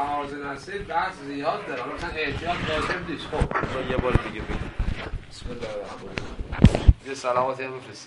تعارض نصی بحث زیاد داره. مثلا احتیاط واجب نیست. خب یه بار دیگه بگیم. بسم الله الرحمن الرحیم. یه سلامتی هم بفرستی.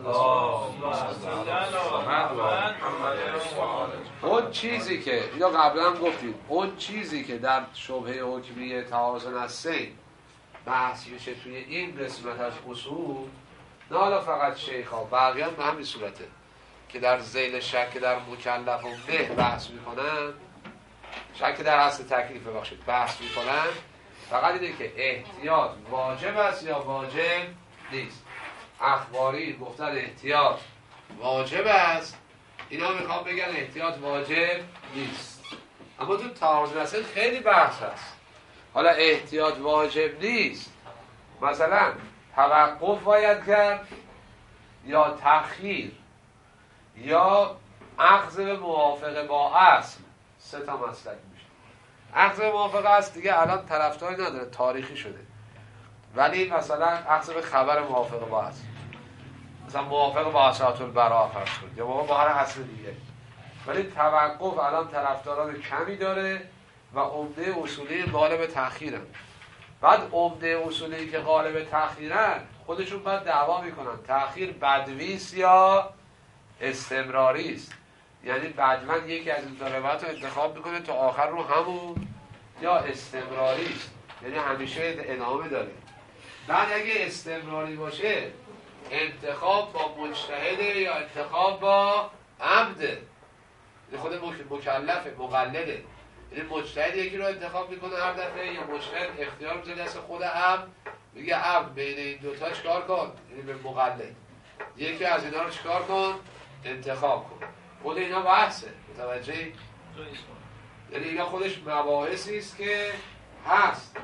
اون چیزی که اینو قبلا هم گفتیم، اون چیزی که در شبهه حکمیه تعارض نصی بحث میشه توی این قسمت از اصول، نه حالا فقط شیخ ها، بقیه هم به همین صورته که در ذیل شک در مکلف و نه بحث میکنن، شک در اصل تکلیف ببخشید بحث میکنن، فقط اینه که احتیاط واجب است یا واجب نیست. اخباری گفتن احتیاط واجب است، اینا میخوام بگن احتیاط واجب نیست. اما تو تعارض نصی خیلی بحث هست. حالا احتیاط واجب نیست، مثلا توقف باید کرد یا تأخیر یا اخذ به موافقه با اصل، سه تا مسلک میشه. اخذ به موافقه اصل دیگه الان طرفداری نداره، تاریخی شده، ولی مثلا اخذ به خبر موافقه با اصل، مثلا موافقه با اصالت البراءه فرض کنید، یا با هر اصل دیگه. ولی توقف الان طرفداران کمی داره و عمده اصولی غالب تأخیرن. بعد عمده اصولی که غالب تأخیرن خودشون باید دعوا میکنن تأخیر بدویست یا استمراری است. یعنی بدون یکی از این دو روایت رو انتخاب میکنه تا آخر رو همون، یا استمراری است یعنی همیشه ادامه داره. بعد اگه استمراری باشه انتخاب با مجتهده یا انتخاب با عمده، خود مکلفه مقلده، یعنی مجتهد یکی رو انتخاب میکنه هر دفعه، یا مجتهد اختیار میذاره دست خود عمد، میگه عمد بین این دوتا چکار کن، یعنی به مقلد یکی از اینا رو چکار کن، انتخاب کن. خود اینا بحثه، متوجهی؟ یعنی اینا خودش مباحثی است که هست.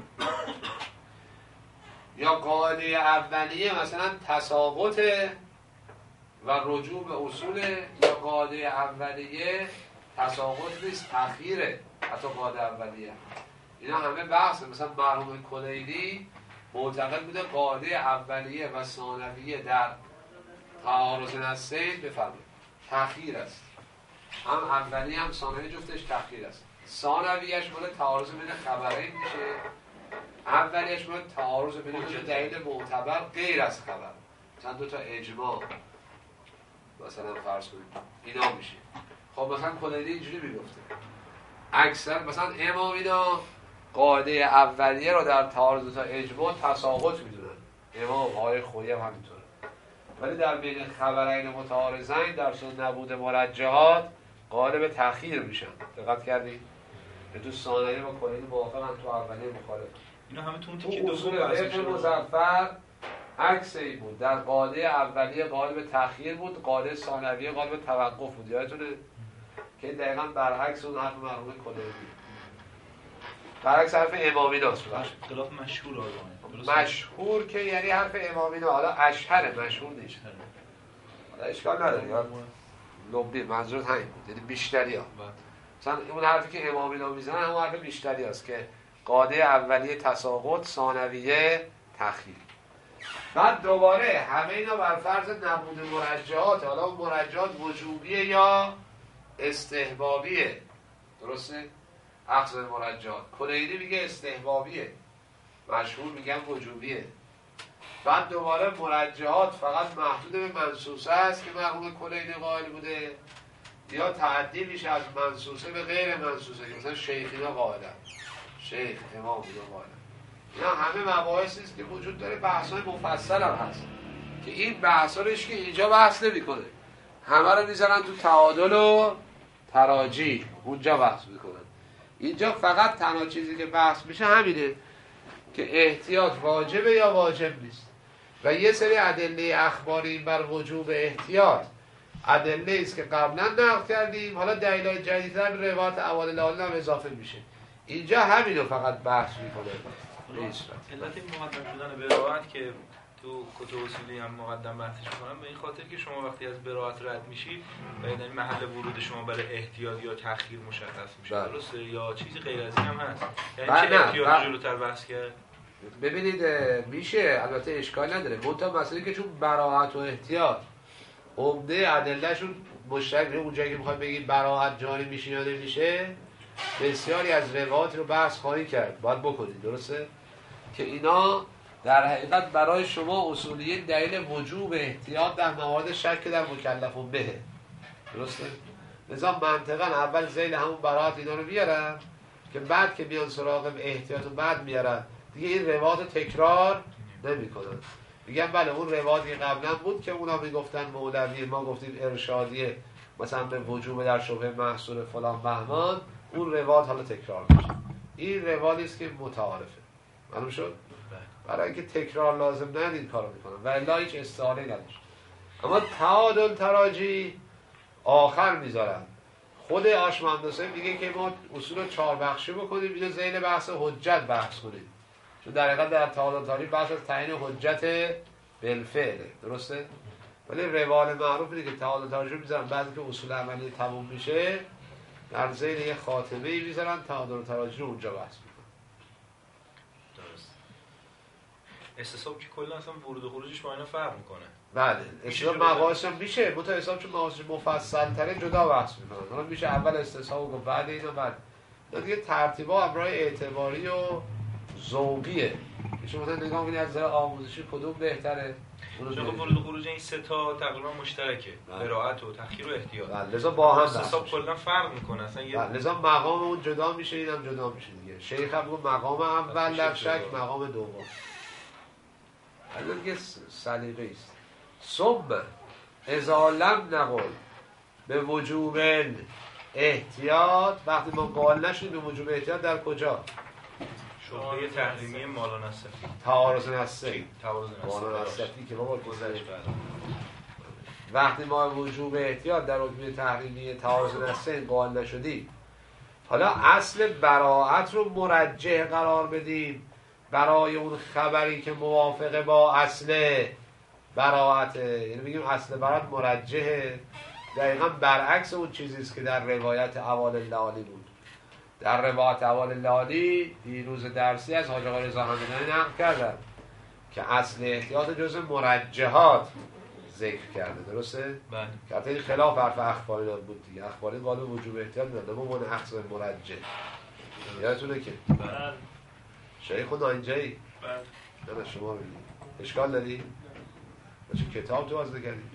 یا قاعده اولیه مثلا تساقط و رجوع به اصول، یا قاعده اولیه تساقط نیست تأخیره، حتی قاعده اولیه. اینا همه بحثه. مثلا مرحوم کلیلی معتقد بوده قاعده اولیه و ثانویه در تعارض نصین بفرمایید تأخیر است، هم اولیه هم ثانویه جفتش تأخیر است. ثانویهش مال تعارض بین خبرین میشه، اولیش مال تعارض بین دو دلیل معتبر غیر از خبر، مثلا دو تا اجماع مثلا فرض کنید اینا میشه. خب مثلا کلیلی اینجوری میگفته، اکثر مثلا امامینا قاعده اولیه رو در تعارض دو تا اجماع تساقط میدونن، امام آقای خویی هم همینطوره. ولی در بین خبرین متعارضین در صورت نبود مرجحات غالب تأخیر میشن. دقت کردید؟ تو ثانویه با کلیلی موافقن، تو اولیه مخالف. اینا همه تو اون تیکه تو اصول فقه مظفر عکس این بود، در قاعده اولیه غالب تأخیر بود، قاعده ثانویه غالب توقف بود. یادتونه که دقیقاً برعکس اون حرف مرحوم کلیلی، برعکس حرف امامی‌ناست. خلاف مشهور مشهور که یعنی حرف امامی‌نا، حالا اشهر مشهور نیست، حالا اشکال نداره، یا لبی منظورت همین بود، یعنی بیشتری ها. مثلا اون حرفی که امامی‌نا میزنن همون حرف بیشتری هست که قاعده اولیه تساقط، ثانویه تأخیر. بعد دوباره همه اینا بر فرض نبود مرجحات. حالا اون مرجحات وجوبیه یا استحبابیه، درسته؟ اخذ مرجحات کلیلی میگه استحبابیه، مشهور میگن وجوبیه. بعد دوباره مرجحات فقط محدود به منصوصه است که مرحوم کلیلی قائل بوده، یا تعدی میشه از منصوصه به غیر منصوصه که مثلا شیخینا قائلن، شیخ امام بوده قائلن. اینا همه مباحثی است که وجود داره، بحث‌های مفصل هم هست که این بحث‌ها روش که اینجا بحث نمی‌کنه، همه رو میذارن تو تعادل و تراجیح، اونجا بحث میکنن. اینجا فقط تنها چیزی که بحث میشه همینه که احتیاط واجبه یا واجب نیست. و یه سری ادله اخباری بر وجوب احتیاط ادله است که قبلا نقل کردیم، حالا دلایل جدیدتر به روایت اوائل هم اضافه میشه. اینجا همینو فقط بحث میکنه. علت این مقدم شدن براءت که تو کتب اصولی هم مقدم بحثش میکنم به این خاطر که شما وقتی از براءت رد میشید و یعنی محل ورود شما برای احتیاط یا تأخیر مشخص میشه، درسته؟ یا چیزی غیر از این هم هست؟ یعنی چه احتیاطی جلوتر بحث کرد؟ ببینید میشه، البته اشکال نداره، منتها مسئله که چون براءت و احتیاط عمده ادلهشون مشترک، اونجایی که میخواد بگید براءت جاری میشه یا نمیشه بسیاری از روایات رو بحث خواهی کرد، باید بکنید، درسته؟ که اینا در حقیقت برای شما اصولیه دلیل وجوب احتیاط در موارد شک در مکلف و بهه، درسته؟ لذا منطقا اول ذیل همون براعت اینا رو بیارن که بعد که بیان سراغ احتیاط و بعد میارن دیگه این روایات تکرار نمی کنن. میگن بله اون روایاتی قبلا بود که اونا میگفتن مولوی، ما گفتیم ارشادیه، مثلا به وجوب در شبهه محصول فلان بهمان، اون روایات حالا تکرار میشه. این روایتی است که متعارفه. معلوم شد؟ برای اینکه تکرار لازم ندید این کارو میکنن و الا هیچ استعاره نداشت. اما تعادل تراجی آخر میذارن. خود آشمندوسه میگه که ما اصول رو 4 بخشی بکنیم، اینو ذیل بحث حجت بحث کنیم، چون در حقیقت در تعادل تراجی بحث از تعیین حجت بالفعله، درسته؟ ولی روال معروف اینه که تعادل تراجی میذارن بعضی که اصول عملی تموم میشه در ذیل یه خاتمه ای میذارن تعادل تراجی رو اونجا بحث میکنن. درست. استصحاب که کلا اصلا ورود و خروجش با اینا فرق میکنه. بله، استصحاب مقاصد هم میشه، متأسفانه چون مقاصد مفصل تره جدا بحث میکنن. حالا میشه اول استصحاب و بعد اینا، بعد دیگه ترتیبا همراه اعتباری و ذوقیه. شما مثلا نگاه کنید از نظر آموزشی کدوم بهتره؟ چون ورود و خروج این سه تا تقریبا مشترکه، قرائت و تأخیر و احتیاط. لذا با هم استصحاب کلا فرق میکنه اصلا یه لذا مقام اون جدا میشه، اینم جدا میشه دیگه. شیخ هم گفت مقام اول در شک، مقام دوم. حالا دیگه سلیقه است. ثم اذا لم نقل به وجوب احتیاط، وقتی ما قائل نشیم به وجوب احتیاط در کجا؟ شبهه تحریمی مالا نصفی، تعارض نصفی، مالا نصفی که بابا گذشت. وقتی ما وجوب احتیاط در حکم تحریمی تعارض نصفی قائل نشدیم، حالا اصل براعت رو مرجح قرار بدیم برای اون خبری که موافقه با اصل براعته، یعنی بگیم اصل براعت مرجحه، دقیقا برعکس اون چیزی است که در روایت احوال اللعالی بود. در روایت احوال اللعالی دیروز درسی از حاج آقا رضا همدانی نقل کردن که اصل احتیاط جزء مرجحات ذکر کرده، درسته؟ بله. که البته این خلاف حرف اخباری بود دیگه. اخباری قالب وجوب احتیاط میدن، اما من اخذ مرجح. یادتونه که بله. شیخ خدا اینجایی؟ بله. نه شما بگید. اشکال داری؟ چه کتاب تو از نگردی؟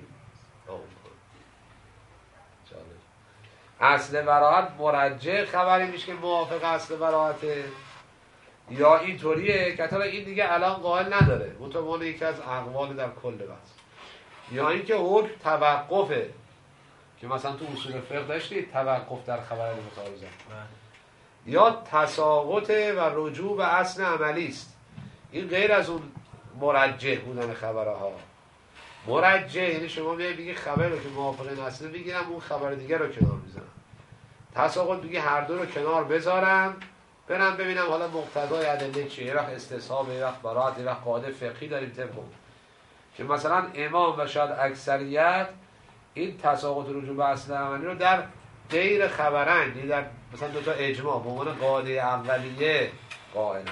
اصل براعت مرجح خبری میشه که موافق اصل براعته، یا اینطوریه که حالا این دیگه الان قائل نداره، متوانه یکی از اقوال در کل بحث، یا اینکه حکم توقفه که مثلا تو اصول فقه داشتید توقف در خبر متعارضه، یا تساقط و رجوع به اصل عملی است. این غیر از اون مرجح بودن خبرها. مرجح یعنی شما بگی خبر رو که موافق اصل بگیرم، اون خبر دیگه رو کنار میذارم. تساقط بگی هر دو رو کنار بذارم، برم ببینم حالا مقتضای ادله چیه، یه وقت استصحاب، یه وقت براعت، یه وقت قاعده فقهی داریم طبق که مثلا امام و شاید اکثریت این تساقط رجوع به اصل عملی رو در غیر خبرن، یعنی در مثلا دو تا اجماع به عنوان قاعده اولیه قائلند،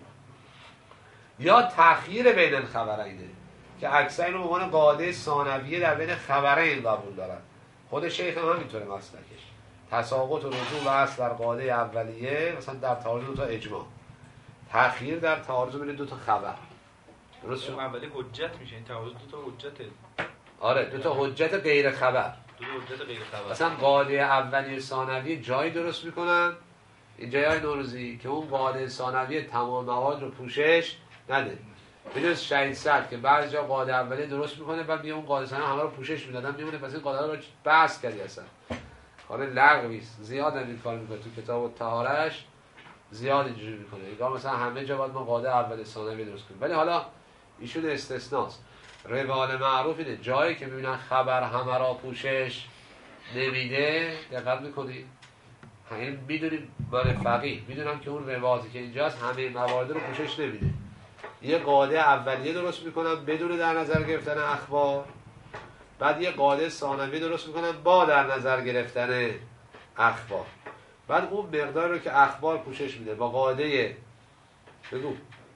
یا تأخیر بین الخبرینه که اکثر اینو به عنوان قاعده ثانویه در بین خبرین قبول دارن. خود شیخ هم همینطوره مسلکش، تساقط و رجوع به اصل در قاعده اولیه مثلا در تعارض دو تا اجماع، تأخیر در تعارض بین دو تا خبر. درست شد؟ اولی حجت میشه، این تعارض دو تا حجته. آره، دو تا حجت غیر خبر. دو تا حجت غیر خبر. مثلا قاعده اولیه ثانویه جایی درست میکنن این جای نوروزی که اون قاعده ثانویه تمام مواد رو پوشش نده. بدونست شهید سعد که بعضی جا قاعده اولیه درست میکنه بعد میگه اون قاعده ثانویه همه رو پوشش میدادن میمونه، پس این قاعده رو بحث کردی اصلا. کار لغوی است. زیاد این کار میکنه تو کتاب طهارش، زیاد اینجوری میکنه. انگار مثلا همه جا باید ما قاعده اول ثانویه درست کنیم. ولی حالا ایشون استثناست. روال معروف اینه جایی که میبینن خبر همه را پوشش نمیده، دقت میکنید؟ همین میدونیم برای فقیه میدونم که اون روایتی که اینجاست همه موارد رو پوشش نمیده. یه قاعده اولیه درست میکنن بدون در نظر گرفتن اخبار، بعد یه قاعده ثانویه درست میکنن با در نظر گرفتن اخبار، بعد اون مقدار رو که اخبار پوشش میده با قاعده بگو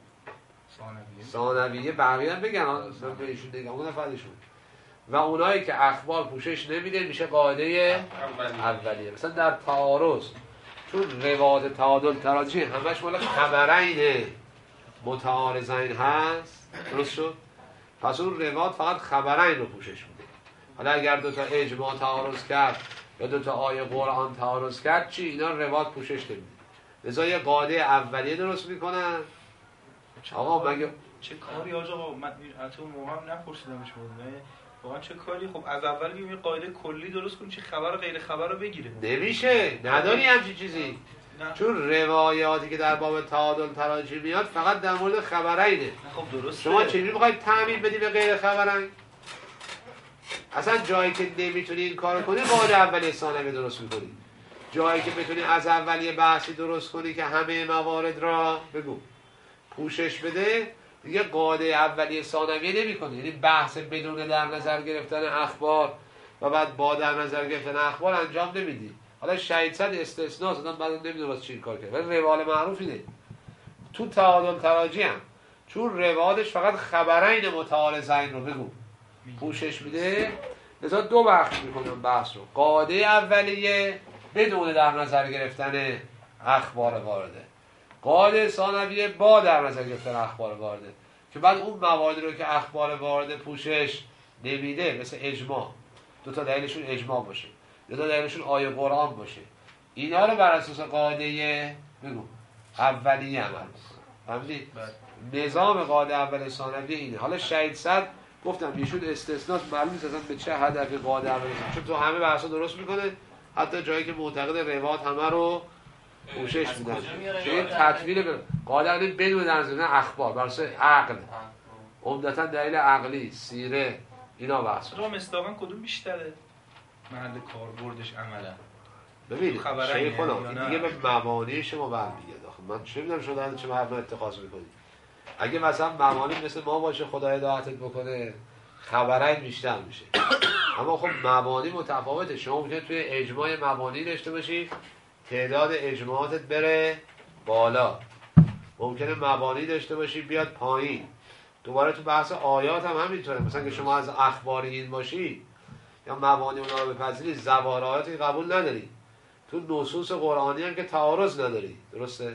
ثانویه بقیه هم بگن من به ایشون بگم اون نفردشون، و اونایی که اخبار پوشش نمیده میشه قاعده اولیه. مثلا در تعارض چون رواد تعادل تراجی همش مال خبرین متعارضین هست، درست شد؟ پس اون رواد فقط خبرین رو پوشش میده. حالا اگر دوتا اجماع تعارض کرد یا دوتا آیه قرآن تعارض کرد چی؟ اینا رواد پوشش نمیده. لذا یه قاعده اولیه درست میکنن. آقا مگه چه کاری آقا؟ من از اون موقع هم نپرسیدمش بود. واقعا چه کاری؟ خب از اول بیم یه قاعده کلی درست کنیم چه خبر و غیر خبر رو بگیره. نمیشه، نداری همچین چیزی. نه. چون روایاتی که در باب تعادل تراجی میاد فقط در مورد خبرینه. خب درسته. شما چجوری میخواید تعمیل بدی به غیر خبرین؟ اصلا جایی که نمیتونی این کارو کنی قاعده اولیه ثانویه درست میکنی. جایی که بتونی از اولیه بحثی درست کنی که همه موارد را بگو پوشش بده، دیگه قاعده اولیه ثانویه نمی‌کنی. یعنی بحث بدون در نظر گرفتن اخبار و بعد با در نظر گرفتن اخبار انجام نمیدی. حالا شهید صد استثناء زدن بعد نمیدونه واسه چی کار کرد. ولی روال معروف اینه تو تعادل تراجی هم چون روالش فقط خبرین متعارضین رو بگو پوشش میده، لذا دو بخش میکنم بحث رو. قاعده اولیه بدون در نظر گرفتن اخبار وارده، قاعده ثانویه با در نظر گرفتن اخبار وارده، که بعد اون مواردی رو که اخبار وارده پوشش نمیده مثل اجماع، دو تا دلیلشون اجماع باشه، دو تا دلیلشون آیه قرآن باشه، اینا رو بر اساس قاعده بگو اولیه عمل بکنن. فهمیدید؟ نظام قاعده اول ثانویه اینه. حالا شهید صد گفتم یه شد استثناء، معلوم نیست اصلا به چه هدفی قاعده اول ثانویه، چون تو همه بحثا درست میکنه، حتی جایی که معتقد روات همه رو پوشش میدن. این تطویل قاعده بدون در نظر اخبار بر اساس عقل، عمدتا دلیل عقلی، سیره، اینا بحث. تو مصداقاً کدوم بیشتره؟ محل کاربردش عملا. ببینید شیخ خدا دیگه به مبانی شما برمیگرده. من چه میدونم شما چه مبنا اتخاذ میکنید. اگه مثلا مبانی مثل ما باشه خدا هدایتت بکنه خبرین بیشتر میشه. اما خب مبانی متفاوته. شما میتونید توی اجماع مبانی داشته باشی تعداد اجماعاتت بره بالا، ممکنه مبانی داشته باشی بیاد پایین. دوباره تو بحث آیات هم همینطوره. مثلا که شما از اخباریین باشی یا مبانی اونا رو بپذیری، زوار آیاتی قبول نداری، تو نصوص قرآنی هم که تعارض نداری، درسته؟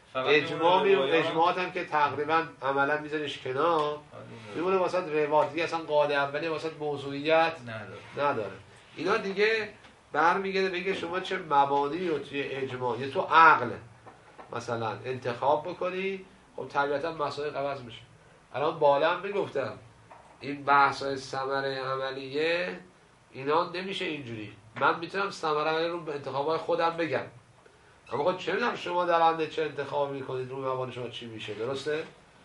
اجماعات هم که تقریبا عملا میذاریش کنار، میمونه واسط روایتی، اصلا قاعده اولی واسط موضوعیت نداره. اینا دیگه برمیگرده بگه شما چه مبانی رو توی اجماع یا تو عقل مثلا انتخاب بکنی، خب طبیعتا مسائل عوض میشه. الان بالا هم بگفتم این بحث‌های ثمره عملیه اینا نمیشه اینجوری. من میتونم ثمره عملیه رو به انتخابای خودم بگم، اما خب چه میدونم شما در آینده چه انتخاب میکنید، رو مبانی شما چی میشه، درسته؟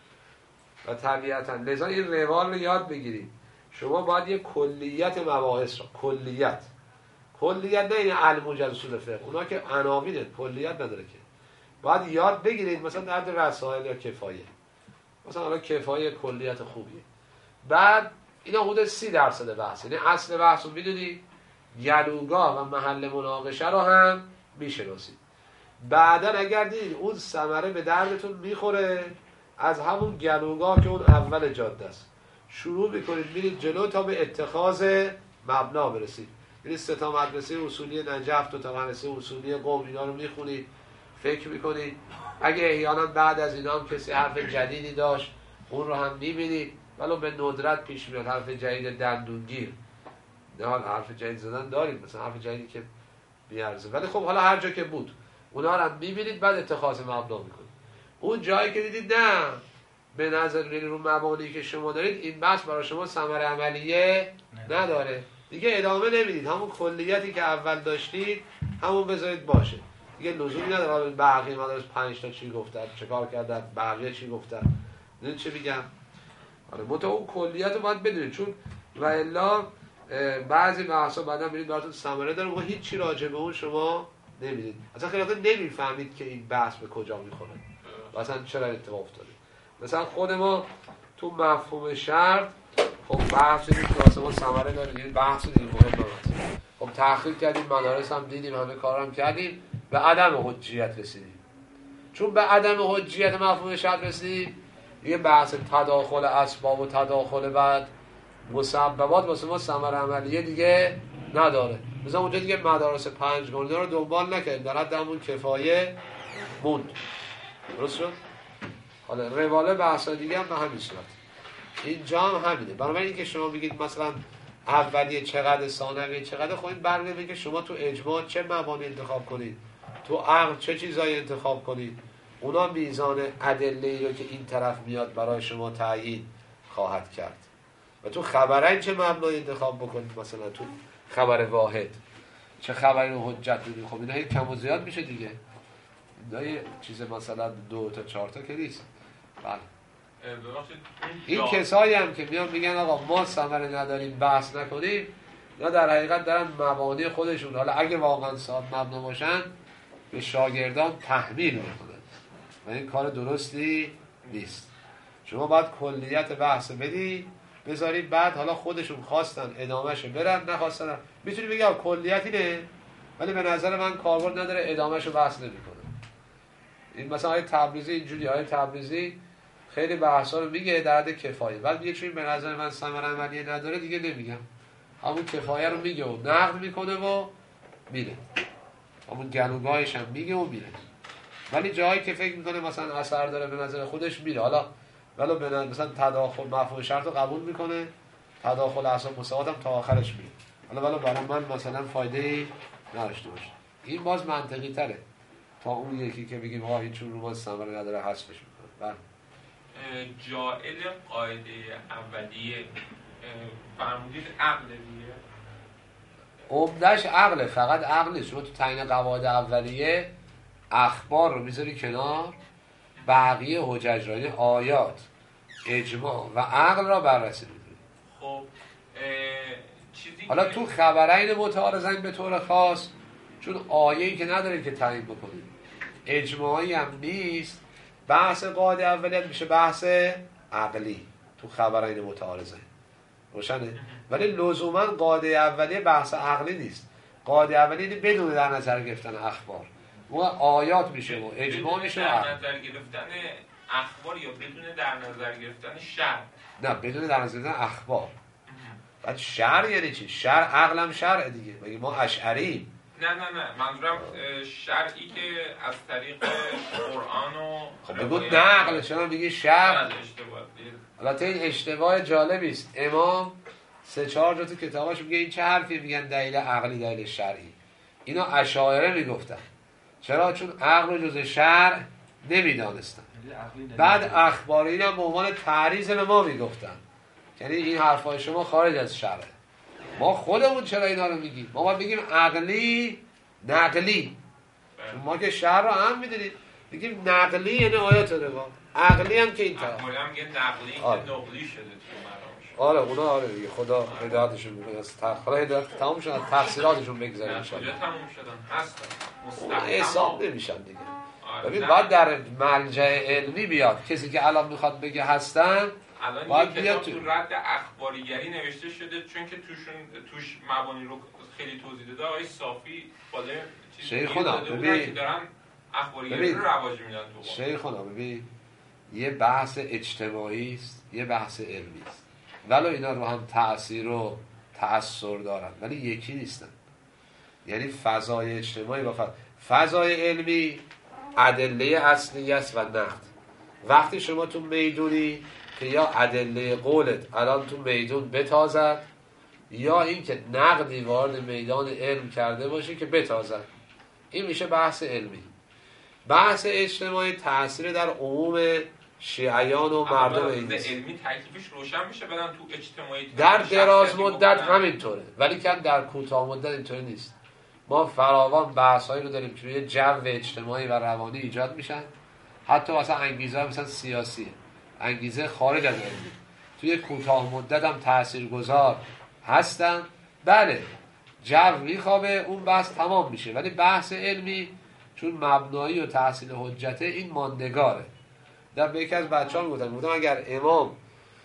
و طبیعتا لذا این روال رو یاد بگیرید. شما باید یه کلیت مباحث رو، کلیت نه این علم و اصول فقه، اونا که عناوینه، کلیت نداره که، باید یاد بگیرید. مثلا در رسائل یا کفایه، مثلا حالا کفایه کلیت خوبیه، بعد اینا حدود 30% بحث، یعنی اصل بحث رو میدونی، گلوگاه و محل مناقشه رو هم میشناسید. بعدا اگر دیدید اون ثمره به دردتون میخوره، از همون گلوگاه که اون اول جاده است شروع میکنید میرید جلو تا به اتخاذ مبنا برسید. یعنی 3 مدرسه اصولی نجف، 2 مدرسه اصولی قم، اینا رو میخونید، فکر میکنید. اگه احیانا بعد از اینا هم کسی حرف جدیدی داشت اون رو هم میبینید، ولو به ندرت پیش میاد حرف جدید دندونگیر، نه حرف جدید زدن دارید، مثلا حرف جدیدی که بیارزه، ولی خب حالا هر جا که بود اونا رو هم میبینید، بعد اتخاذ مبنا میکنید. اون جایی که دیدید نه به نظر رو مبانی که شما دارید این بحث برای شما ثمره عملیه نداره، دیگه ادامه نمیدید، همون کلیتی که اول داشتید همون بذارید باشه، دیگه لزومی نداره بقیه مدارس 5 تا چی گفتن، چه کار کردن، بقیه چی گفتن، دیدید چه میگم. آره متأ اون کلیت رو باید بدونید، چون و الا بعضی بحثا بعدا میرید براتون ثمره داره و هیچ چی راجع به اون شما نمیدید، اصلا خیلی وقتا نمیفهمید که این بحث به کجا میخوره و اصلا چرا اتفاق افتاده. مثلا خود ما تو مفهوم شرط خب بحث اینه که واسه ما ثمره داره، این بحث دیگه مهم نیست. خب تحقیق کردیم، مدارس هم دیدیم، همه کارام کردیم، به عدم حجیت رسیدیم. چون به عدم حجیت مفهوم شرط رسیدیم، یه بحث تداخل اسباب و تداخل بعد مسببات واسه ما ثمره عملیه دیگه نداره. مثلا اونجا دیگه مدارس 5 گانه رو دنبال نکردیم، در حد همون کفایه موند. درست شد؟ حالا رواله بحثا دیگه هم به همین صورت. اینجا هم همینه. بنابراین اینکه شما بگید مثلا اولیه چقدر، ثانویه چقدر، خب این برنامه که شما تو اجماع چه مبانی انتخاب کنید، تو عقل چه چیزایی انتخاب کنید، اونا میزان ادله‌ای رو که این طرف میاد برای شما تعیین خواهد کرد. و تو خبرین چه مبنایی انتخاب بکنید، مثلا تو خبر واحد چه خبری رو حجت بدید. خب اینا کم و زیاد میشه دیگه، اینا یه چیز مثلا 2 تا 4 تا که نیست. بله. این کسایی هم که میان میگن آقا ما ثمره نداریم بحث نکنیم، یا در حقیقت دارن مبانی خودشون، حالا اگه واقعا صاحب مبنا باشن، به شاگردان تحمیل میکنن و این کار درستی نیست. شما باید کلیت بحث بدی بذاری، بعد حالا خودشون خواستن ادامهشو برن، نخواستن میتونی بگی کلیتی نه، ولی به نظر من کاربرد نداره، ادامهشو بحث نمیکنه. این مثلا آیه تبریزی اینجوری، آیه تبریزی خیلی بحثا رو میگه در حد کفایه، بعد میگه چون به نظر من ثمره عملیه نداره دیگه نمیگم، همون کفایه رو میگه و نقد میکنه و میره، همون گلوگاهش هم میگه و میره. ولی جایی که فکر میکنه مثلا اثر داره به نظر خودش میره. حالا ولو مثلا تداخل مفهوم شرط رو قبول میکنه، تداخل اصلا مساوات هم تا آخرش میره، حالا ولو برای من مثلا فایده ای نداشته باشه. این باز منطقی تره تا اون یکی که بگیم ها هیچ رو ما ثمره نداره حذفش میکنه. بله. جائل قاعده اولیه فرمودید عقل دیگه، عمدهش عقله، فقط عقل نیست. شما تو تعیین قواعد اولیه اخبار رو میذاری کنار، بقیه حجج را، آیات، اجماع و عقل را بررسی می‌کنی. خب چیزی حالا تو خبرین متعارضین به طور خاص، چون آیه‌ای که نداره که تعیین بکنید، اجماعی هم نیست، بحث قاعده اولیه میشه بحث عقلی تو خبرین متعارضین. روشنه؟ ولی لزوما قاعده اولیه بحث عقلی نیست. قاعده اولیه بدون در نظر گرفتن اخبار، اون آیات میشه و اجماع میشه و در نظر گرفتن اخبار یا بدون در نظر گرفتن شرع؟ نه، بدون در نظر گرفتن اخبار. بعد شرع یعنی چی؟ شرع عقلم شرع دیگه، مگه ما اشعری؟ نه منظورم شرعی که از طریق قرآن و خب بگو نقل، چرا میگی شرع؟ البته این اشتباه جالبی است. امام 3-4 جا تو کتاباش میگه این چه حرفی میگن دلیل عقلی دلیل شرعی. اینا اشاعره میگفتن. چرا؟ چون عقل رو جز شرع نمیدانستن. بعد اخبارین هم به عنوان تعریض به ما میگفتن، یعنی این حرفای شما خارج از شرعه. ما خودمون چرا اینا رو میگیم؟ ما باید بگیم عقلی نقلی. ما که شرع رو هم میدونید، بگیم نقلی یعنی آیات روان، عقلی هم که این طرف. اخباری هم میگه نقلی که نقلی شده تو مرامش. آره اونا آره دیگه، خدا هدایتشون میکنه، از خدا هدایت تمام شدن، تقصیراتشون بگذاریم ان شاء الله. تمام شدن هستن مستقیم حساب نمیشن دیگه. ببین باید در ملجأ علمی بیاد، کسی که الان میخواد بگه هستن الان یه کتاب تو رد اخباریگری نوشته شده، چون که توش مبانی رو خیلی توضیح داده. آقای صافی بالا شیخونا ببین دارن اخباریگری رو رواج میدن تو. شیخونا ببین یه بحث اجتماعی است، یه بحث علمی است، ولو اینا رو هم تأثیر و تأثیر دارن ولی یکی نیستن. یعنی فضای اجتماعی با فضای علمی ادله اصلی است و نقد. وقتی شما تو میدونی که یا ادله قولت الان تو میدون بتازد، یا اینکه نقدی وارد میدان علم کرده باشه که بتازد، این میشه بحث علمی. بحث اجتماعی تأثیر در عموم شیعیان و مردم این نیست. علمی تکلیفش روشن میشه، بدن تو اجتماعی در دراز مدت همینطوره، ولی کم در کوتاه مدت اینطوری نیست. ما فراوان بحثایی رو داریم که روی جو اجتماعی و روانی ایجاد میشن، حتی مثلا انگیزه مثلا سیاسیه، انگیزه خارج از علمی، توی کوتاه مدت هم تاثیرگذار هستن. بله جو میخوابه، اون بحث تمام میشه، ولی بحث علمی چون مبنایی و تحصیل حجته این ماندگاره. در به یکی از بچه‌ها گفتم اگر امام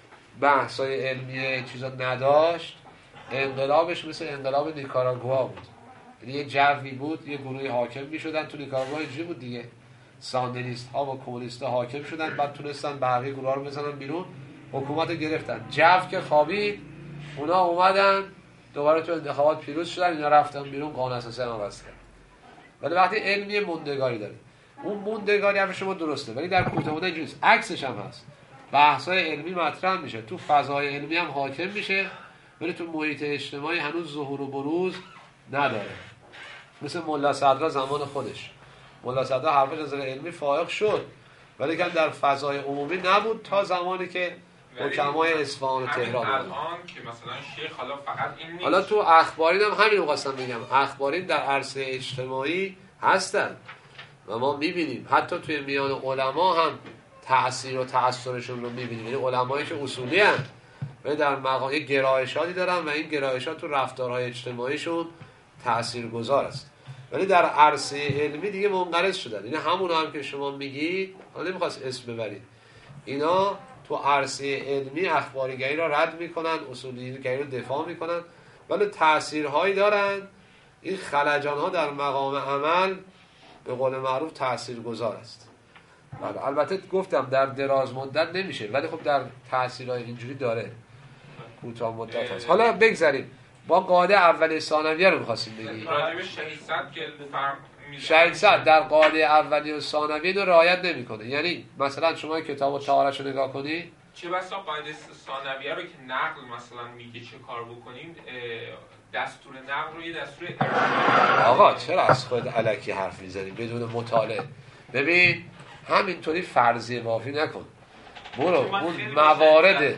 بحثای علمی چیزا نداشت، انقلابش مثل انقلاب نیکاراگوآ بود. یعنی یه جوی بود، یه گروهی حاکم میشدن تو نیکاراگوآ، اینجوری بود دیگه، ساندینیست ها و کمونیست ها حاکم شدن، بعد تونستن بقیه گروه رو بزنن بیرون، حکومت رو گرفتن. جو که خوابید، اونا اومدن دوباره تو انتخابات پیروز شدن، اینا رفتن بیرون، قانون اساسی هم عوض کرد. ولی وقتی علمی موندگاری داره، اون موندگاری هم شما درسته، ولی در کوتاه مدت اینجوری نیست، عکسش هم هست. بحث‌های علمی مطرح میشه، تو فضای علمی هم حاکم میشه، ولی تو محیط اجتماعی هنوز ظهور و بروز نداره. مثل ملا صدرا زمان خودش، ملا صدرا حرفش از علمی فائق شد، ولی که در فضای عمومی نبود تا زمانی که حکمای اصفهان و تهران الان که مثلا شیخ حالا فقط این نیست، حالا تو اخبارین هم همین رو خواستم بگم، اخبارین در عرصه اجتماعی هستن و ما میبینیم، حتی توی میان علما هم تأثیر و تأثیرشون رو میبینیم. یعنی علمایی که اصولی هم ولی در مقام گرایشاتی دارن و این گرایشات تو رفتارهای اجتماعیشون تاثیرگذار است، ولی در عرصه علمی دیگه منقرض شدن. این همون هم که شما میگید، حالا نمیخواست اسم ببرید، اینا تو عرصه علمی اخباریگری را رد میکنن، اصولیگری رو دفاع میکنن، ولی تاثیرهایی دارن. این خلجانها در مقام عمل به قول معروف تاثیرگذار است. بله البته گفتم در دراز مدت نمیشه، ولی خب در تاثیرهای اینجوری داره، کوتاه مدت هست. حالا بگذاریم با قاعده اولیه ثانویه رو می‌خواستیم بگیم. راجب شهید صد که شهید صد در قاعده اولیه و ثانویه رو رعایت نمی‌کنه. یعنی مثلا شما کتاب طهارت رو نگاه کنی، چه بسا قاعده ثانویه رو که نقل مثلا میگه چه کار بکنیم، دستور نقل رو یه دستور آقا چرا از خود الکی حرف میزنی بدون مطالعه؟ ببین همینطوری فرضیه بافی نکن، برو اون موارد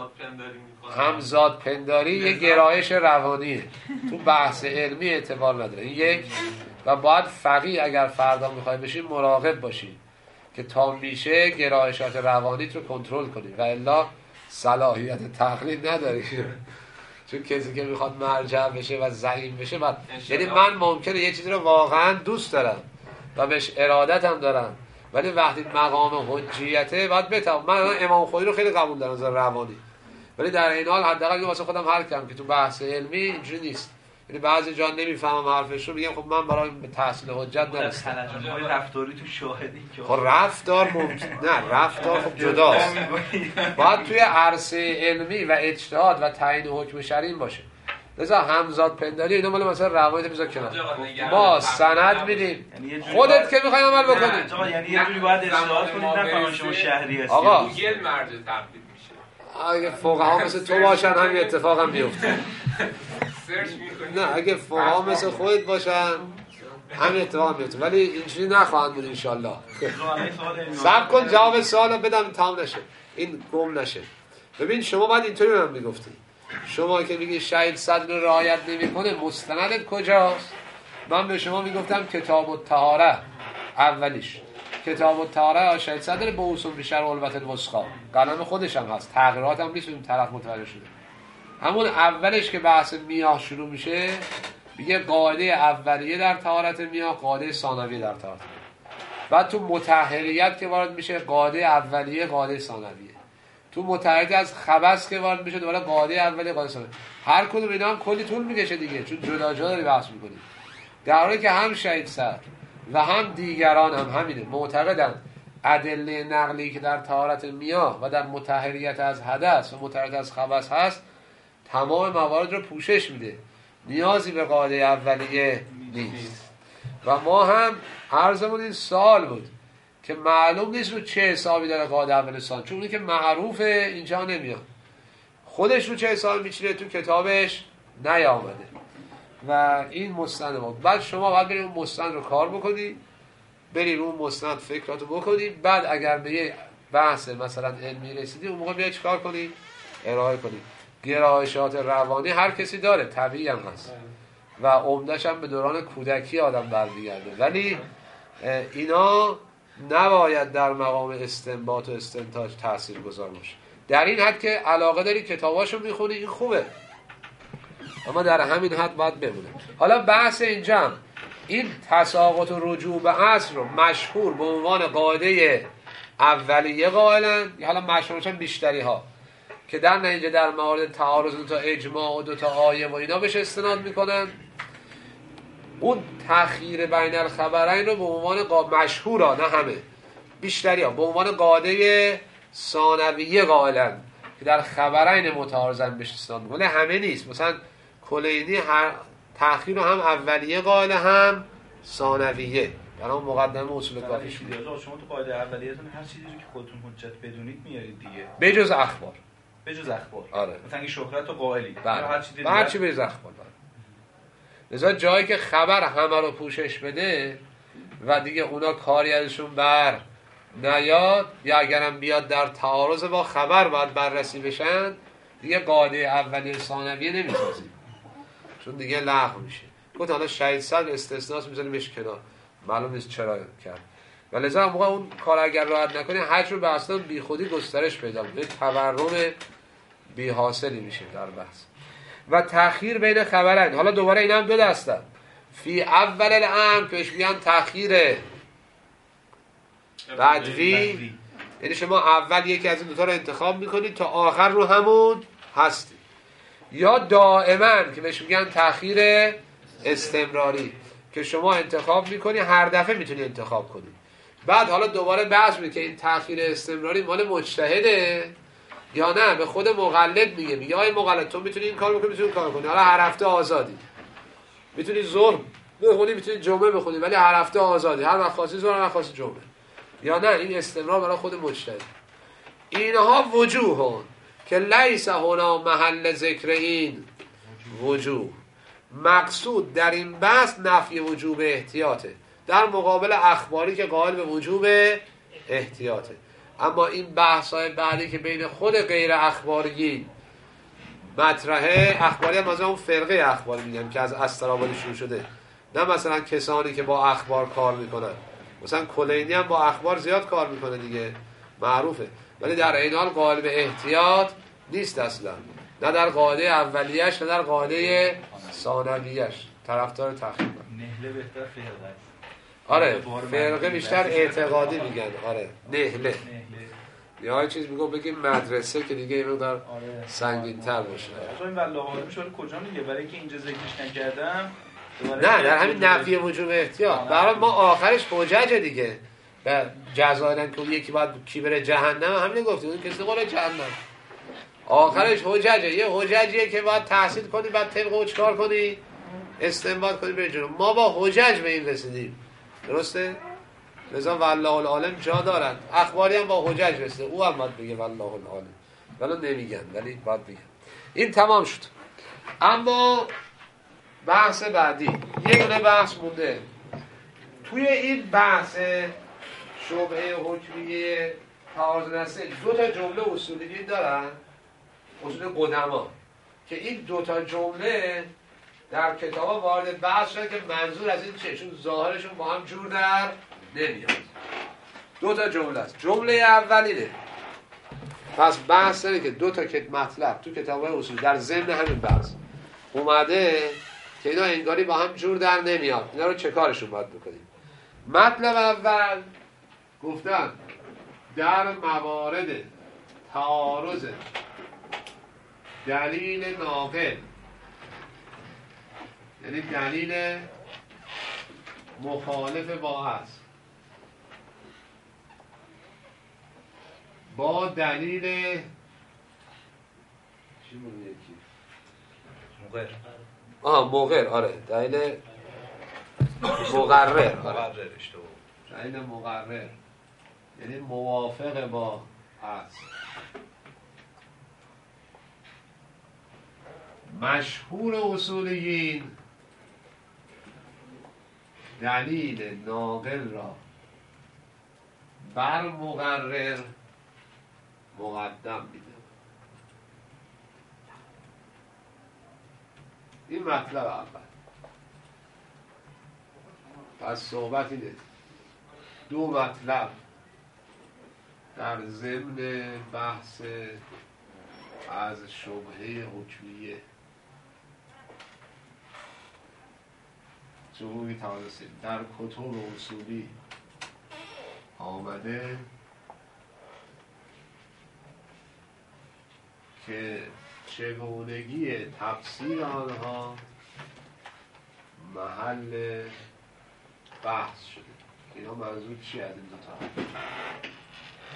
همزاد پنداری یه گرایش روانیه، تو بحث علمی اعتبار نداره. یک و باید فقیه اگر فردا میخوای بشی مراقب باشی که تا میشه گرایشات روانیت رو کنترل کنی و الا صلاحیت تقلید نداری. چون کسی که میخواد مرجع بشه و زعیم بشه یعنی من ممکنه یه چیزی رو واقعا دوست دارم و بهش ارادتم دارم، ولی وقتی مقام حجیته باید بتونم. من امام خمینی رو خیلی قبول دارم از روانی، ولی در این حال حداقل واسه خودم حل کردم که تو بحث علمی اینجوری نیست. یعنی بعضی جا نمیفهمم حرفش رو، میگم خب من برای تحصیل حجت نرسیدم. خلجان‌های رفتاری تو شاهدی که خب رفتار نه رفتار خب جداست. باید توی عرصه علمی و اجتهاد و تعیین حکم شرعی باشه. لذا همزاد پنداری اینا مال مثلا روایت بذار کنار، ما سند میدیم خودت که میخوای عمل بکنی. آقا یعنی یه جوری باید اجتهاد کنید، نه فقط شما شهری هستید. آقا گوگل مرجع تقلید میشه. اگه فقها مثل تو باشن همین اتفاق هم میفته. سرچ میکنی. نه اگه فقها مثل خودت باشن همین اتفاق میفته، ولی اینجوری نخواهند بود ان شاء الله. صبر کن جواب سوالو بدم تمام نشه، این گم نشه. ببین شما باید اینطوری من میگفتی، شما که میگی شهید صدر رو رعایت نمیکنه مستندت کجاست؟ من به شما میگفتم کتاب الطهاره اولیش، کتاب الطهاره شهید صدر به اصول بیشتر علوت الوثقا، قلم خودش هم هست، تغییرات هم نیست، طرف متوجه شده. همون اولش که بحث میاه شروع میشه میگه قاعده اولیه در طهارت میاه، قاعده ثانویه در طهارت میاه. بعد تو مطهریت که وارد میشه قاعده اولیه، قاعده ثانویه. تو متحد از خبث که وارد میشه دوباره قاعده اولیه، قاعده ثانویه. هر کدوم اینا هم کلی طول میکشه دیگه، چون جدا جدا داری بحث میکنی. در حالی که هم شهید صدر و هم دیگران هم همینه، معتقدن ادله نقلی که در طهارت میاه و در مطهریت از حدث و مطهریت از خبث هست تمام موارد رو پوشش میده، نیازی به قاعده اولیه نیست. و ما هم عرضمون این سال بود که معلوم نیست رو چه حسابی داره قاعده اولیه ثانویه، چون اونی که معروفه اینجا نمیاد، خودش رو چه حسابی میچینه تو کتابش نیامده و این مستند ما. بعد شما باید برید اون مستند رو کار بکنی، برید اون مستند فکراتو بکنی، بعد اگر به یه بحث مثلا علمی رسیدی اون موقع بیاید چیکار کنی؟ ارائه کنی. گرایشات روانی هر کسی داره، طبیعی هم هست و عمدش هم به دوران کودکی آدم برمیگرده، ولی اینا نباید در مقام استنباط و استنتاج تأثیر گذار باشه. در این حد که علاقه داری کتاباشو میخونی این خوبه، اما در همین حد باید بمونه. حالا بحث اینجا هم این تساقط و رجوع به اصل رو مشهور به عنوان قاعده اولیه قائلن، حالا مشهورشن بیشتری ها که در نتیجه در موارد تعارض دو تا اجماع و دو تا آیه و اینا بهش استناد میکنن. اون تأخیر بین الخبرین رو به عنوان مشهورا، نه همه، بیشتری ها به عنوان قاعده ثانویه قائلن که در خبرین متعارضن بهش استناد میکنن، همه نیست. مثلا کلینی تأخیر رو هم اولیه قائل هم ثانویه. برای اون مقدمه اصول کافی شد. شما تو قاعده اولیه‌تون هر چیزی رو که خودتون حجت بدونید میارید دیگه، بجز اخبار. بجز اخبار. آره. مثلا این شهرت و قائلی. هر چی بجز اخبار. لذا جایی که خبر همه رو پوشش بده و دیگه اونا کاری ازشون بر نیاد یا اگرم بیاد در تعارض با خبر باید بررسی بشن، دیگه قاعده اولیه ثانویه نمیسازیم، چون دیگه لغو میشه. گفت حالا شهید صدر استثناس میذاریمش کنار، معلوم نیست چرا کرد. و لذا موقع اون کار اگر راحت نکنی حج رو به اصلا بی خودی گسترش پیدا میکنه، تورم بی حاصلی میشه در بحث. و تأخیر بین خبرین، حالا دوباره اینا هم دو دستن. فی اول الامر پیش میان تأخیر بدوی، یعنی شما اول یکی از این دوتا رو انتخاب میکنید تا آخر رو همون هستی، یا دائما که بهش میگن تأخیر استمراری که شما انتخاب میکنی هر دفعه میتونی انتخاب کنی. بعد حالا دوباره بحث میکنه که این تأخیر استمراری مال مجتهده یا نه به خود مقلد میگه آی مقلد تو میتونی این کار بکنی، میتونی این کار کنی، حالا هر هفته آزادی، میتونی ظهر بخونی میتونی جمعه بخونی، ولی هر هفته آزادی، هر وقت خواستی ظهر هر وقت خواستی جمعه، یا نه این استمرار برای خود مجتهد. اینها وجوه که لیس هنا محل ذکر این وجوه. مقصود در این بحث نفی وجوب احتیاطه در مقابل اخباری که قائل به وجوب احتیاطه. اما این بحث‌های بعدی که بین خود غیر اخباریین مطرحه، اخباری هم از اون فرقه اخباری میگم که از استرابادی شروع شده، نه مثلا کسانی که با اخبار کار میکنن. مثلا کلینی هم با اخبار زیاد کار میکنه دیگه، معروفه، ولی در این حال قائل به احتیاط نیست اصلا، نه در قاعده اولیش نه در قاعده ثانویش. طرفدار تخریب نهله بهتر فرقه. آره فرقه بیشتر اعتقادی میگن. آره نهله یا چیز میگم بگیم مدرسه که دیگه این مقدار سنگین تر باشه. این والله عالم شده کجا میگه؟ برای اینکه اینجا ذکرش نکردم. نه در همین نفی وجوب احتیاط برای ما آخرش حجج دیگه و جزایرن که یکی باید کی بره جهنم، همین گفتیم اون کسی قول جهنم آخرش حججه، یه حججیه که باید تحصیل کنی بعد طبق او چکار کنی استنباط کنی بره جلو. ما با حجج به این رسیدیم، درسته؟ لذا والله العالم جا دارن، اخباری هم با حجج رسیده، او هم باید بگه والله العالم، ولی نمیگن ولی باید بگن. این تمام شد. اما بحث بعدی یه دونه بحث مونده توی این بحث شبهه حکمیه تعارض نسل. دو تا جمله اصولیین دارن، اصول قدما، که این دو تا جمله در کتابا وارد بحث شده که منظور از این چه، چون ظاهرشون با هم جور در نمیاد. دو تا جمله است. جمله اولینه، پس بحث داره که دو تا مطلب تو کتابای اصول در ضمن همین بحث اومده که اینا انگاری با هم جور در نمیاد، اینا رو چه کارشون باید بکنیم. مطلب اول گفتن در موارد تعارض دلیل ناقل، یعنی دلیل مخالف با اصل با دلیل چی بود یکی؟ مقرر. آره دلیل مقرر. دلیل مقرر یعنی موافق با اصل. مشهور اصولیین دلیل ناقل را بر مقرر مقدم میده. این مطلب اول. پس صحبت اینه دو مطلب در ضمن بحث از شبهه حکمیه جمهوری تعارضی در کتب اصولی آمده که چگونگی تفسیر آنها محل بحث شده. اینا منظور چی از این دوتا؟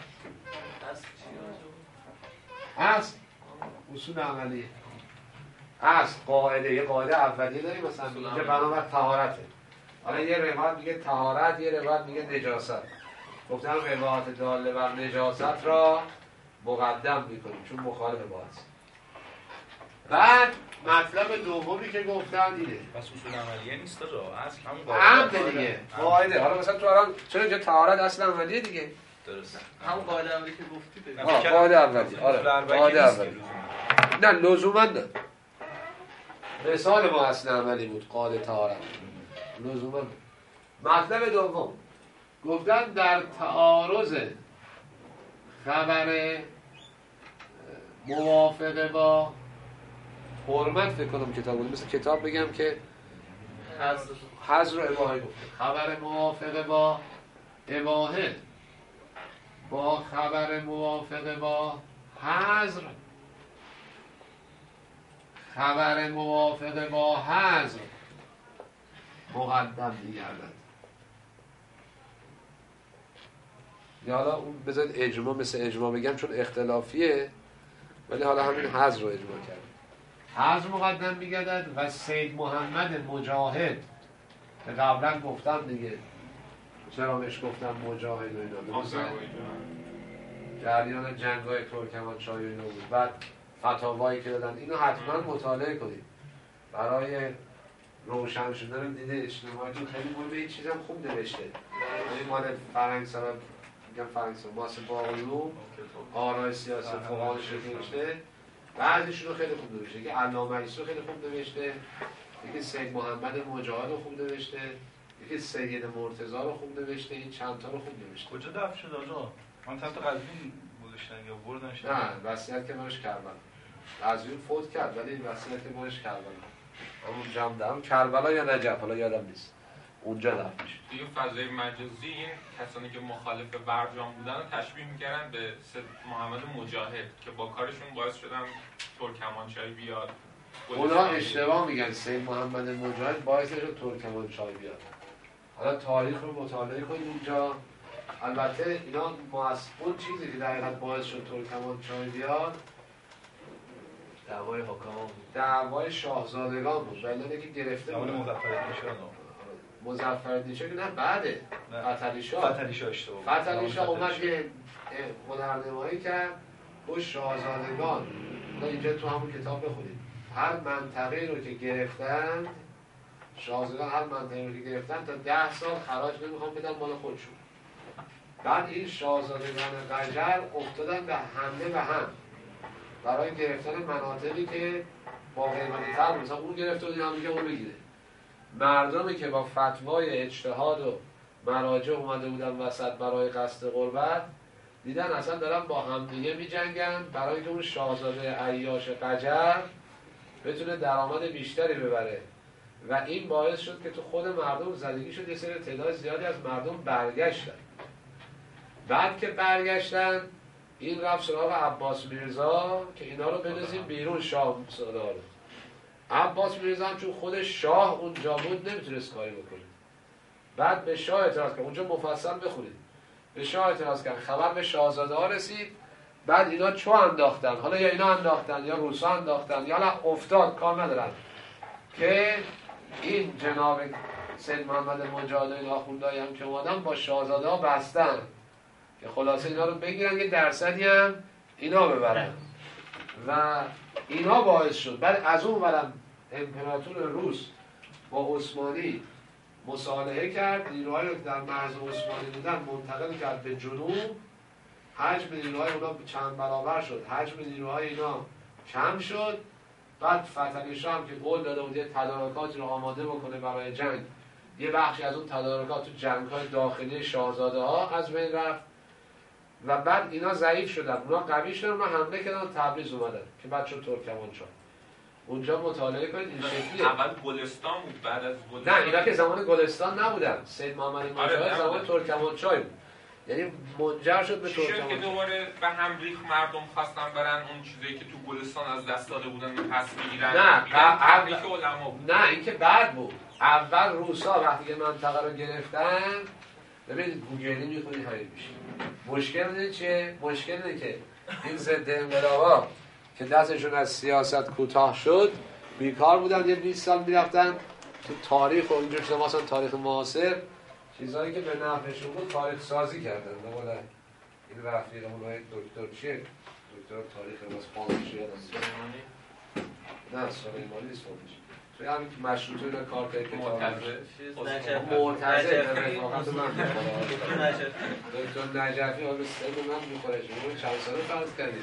اصل اصول عملیه. از قاعده، یه قاعده اولیه داریم مثلا اینجا بنابر طهارته. حالا یه روایت میگه طهارت، یه روایت میگه نجاست. گفتم روایت داله بر نجاست را مقدم میکنیم چون مخالف با است. بعد مطلب دومی که گفتن اینه پس اصول عملیه نیست آقا، اصل همون قاعده دیگه، قاعده. حالا مثلا تو الان چرا اینجا طهارت اصل عملیه دیگه؟ درست. همون قاعده اولی که گفتی ببین. قاعده اولیه. آره قاعده اولیه. نه لزوما نه. مثال ما اصل عملی بود قاعده طهارت. لزوما. مطلب دوم گفتن در تعارض خبر موافقه با حرمت، فکر کنم کتاب بود، مثل کتاب بگم که حظر و اباحه گفته. خبر موافقه با اباحه با خبر موافقه با حظر، خبر موافقه با حظر مقدم می‌گردد. یا حالا اون بذارید اجماع مثل اجماع بگم چون اختلافیه، ولی حالا همین حظر رو اجماع کرد. حظر مقدم می‌گردد و سید محمد مجاهد که قبلا گفتم دیگه، چرا بهش گفتم مجاهد و اینا، جریان جنگ‌های ترکمانچای و اینا بود. بعد فتاوایی که دادن اینو حتما مطالعه کنید برای روشن شدن دید اجتماعیتون. خیلی مهمه. این چیزم خوب نوشته، این مال فرانسه، میگم فرانسه، واسه باقلو آرای سیاسی فقهانش رو نوشته. بعضیشون رو خیلی خوب نوشته، که علامه ایسو خیلی خوب نوشته، یکی سید محمد مجاهد رو خوب نوشته، یکی سید مرتضی رو خوب نوشته. این چند تا رو خوب نوشته. کجا دفع شد آقا؟ من تا قضیه گذاشتن یا بردنش؟ نه وصیت که منش کربلا. قضیه فوت کرد ولی وصیت که منش کربلا. همون جمع دارم کربلا یا نجف، حالا یادم نیست. اونجا دفع میشه. توی فضای مجازی این کسانی که مخالف برجام بودن رو تشبیه می‌کردن به سید محمد مجاهد که با کارشون باعث شدن ترکمانچای بیاد. اونا اشتباه میگن. سید محمد مجاهد باعث شد ترکمانچای بیاد. حالا تاریخ رو مطالعه کنید اونجا. البته اینا اون چیزی که در حقیقت باعث شد ترکمانچای بیاد دعوای حکام بود، دعوای شاهزادگان بود. ولی که گرفته بود مظفرالدین شاه، نه بعده فتحعلی شاه اومد یه هنرنمایی کرد با شاهزادگان. اینجا تو همون کتاب بخونید، هر منطقه رو که گرفتن شاهزادگان، هر منطقه رو که گرفتن تا 10 سال خراج نمیخوام بدن مال خودشون. بعد این شاهزادگان قجر افتادن به حمله به هم برای گرفتن مناطقی که با قیمتی تر، مثلا اون گرفته بود این هم دیگه اون بگیره. مردمی که با فتوای اجتهاد و مراجع اومده بودن وسط برای قصد غربت، دیدن اصلا دارن با هم دیگه می جنگن برای اینکه اون شاهزاده عیاش قجر بتونه درآمد بیشتری ببره. و این باعث شد که تو خود مردم زدگی شد، یه سری تعداد زیادی از مردم برگشتن. بعد که برگشتن این رفت سراغ عباس میرزا که اینا رو بندازیم بیرون شاه سالار. عباس میرزا هم چون خود شاه اونجا بود نمیتونست کاری بکنه. بعد به شاه اعتراض کرد، اونجا مفصل بخونید. به شاه اعتراض کرد، خبر به شاهزاده ها رسید. بعد اینا چو انداختن، حالا یا اینا انداختن یا روسا انداختن یا نه افتاد، کار ندارن که این جناب سید محمد مجاهد این آخوندهایی هم که اومدن با شاهزاده ها بستن که خلاصه اینا رو بگیرن که درصدی هم اینا ببرن و اینا باعث شد. بعد از اون برم امپراتور روس با عثمانی مصالحه کرد، نیروهایی که در مرز عثمانی بودن منتقل کرد به جنوب. حجم نیروهای اونا چند برابر شد، حجم نیروهای اینا کم شد. بعد فتحعلی شاه هم که قول داده بود یه تدارکاتی رو آماده بکنه برای جنگ، یه بخشی از اون تدارکات تو جنگ‌های داخلی شاهزاده ها از بین رفت و بعد اینا ضعیف شدن، اونا قوی شدن، اونا حمله کردن تبریز اومدن که بعد شد ترکمانچای. اونجا مطالعه کنید این شکلیه. اول گلستان بود، بعد از گلستان نه اینا که زمان گلستان نبودن، سید محمد مجاهد زمان ترکمانچای بود، یعنی منجر شد به ترکمانچای. که دوباره به هم ریخ، مردم خواستن برن اون چیزایی که تو گلستان از دست داده بودن پس بگیرن. نه تحریک علما بود. نه این که بعد بود. اول روسا وقتی که منطقه رو گرفتن، ببینید گوگلی میخونید همین میشه. مشکل اینه چیه؟ مشکل اینه که این ضد انقلابا که دستشون از سیاست کوتاه شد بیکار بودن، یه 20 سال میرفتن تو تاریخ و اینجور شما مثلا تاریخ معاصر چیزهایی که به نفعشون بود تاریخ سازی کردن. بقول این رفیقمون های دکتر چیه؟ دکتر تاریخ از فاندش یادم سلیمانی؟ نه سلیمانی نیست فاندش. توی همین مشروطه اینا کار کرد که معتزه رفاقت من دکتر نجفی حالا سن من میخوره شما چند ساله فرض کردید؟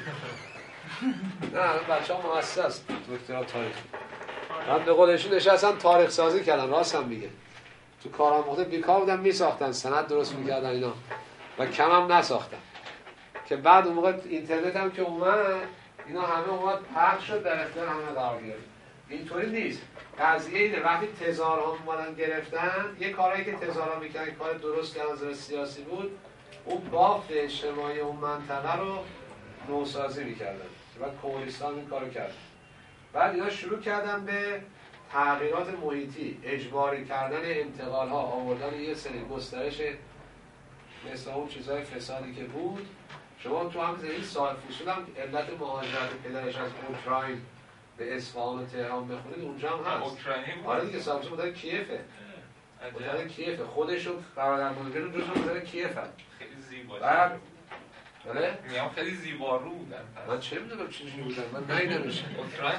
نه بچه ها مؤسس دکترها تاریخ من به قولشون نشستن تاریخ سازی کردن. راست هم میگه تو کارآموخته بیکار بودن میساختن سند درست میکردن اینا و کم هم نساختن که بعد اون موقع اینترنت هم که اومد اینا همه اومد پخش شد در اختیار همه قرار گرفت. اینطوری نیست. قضیه اینه وقتی تزارها اومدن گرفتن یه کارهایی که تزارها میکنن کار درست که نظر سیاسی بود اون بافت اجتماعی اون منطقه رو نوسازی میکردن که بعد کمونیستان این کارو کردن. بعد اینا شروع کردن به تغییرات محیطی، اجباری کردن انتقال ها، آوردن یه سری گسترش مثل اون چیزای فسادی که بود. شما تو هم زمین سال فصول هم علت مهاجرت پدرش از اوکراین به اصفهان و تهران بخونید اونجا هم هست. اوکراینی آره دیگه سال بودن کیفه. بودن کیفه خودشون برادر بزرگان جزو بودن کیفه. خیلی زیبا. بعد بله؟ میگم خیلی زیبارو بودن. من چه میدونم چیزی بودن من ندیدم میشه.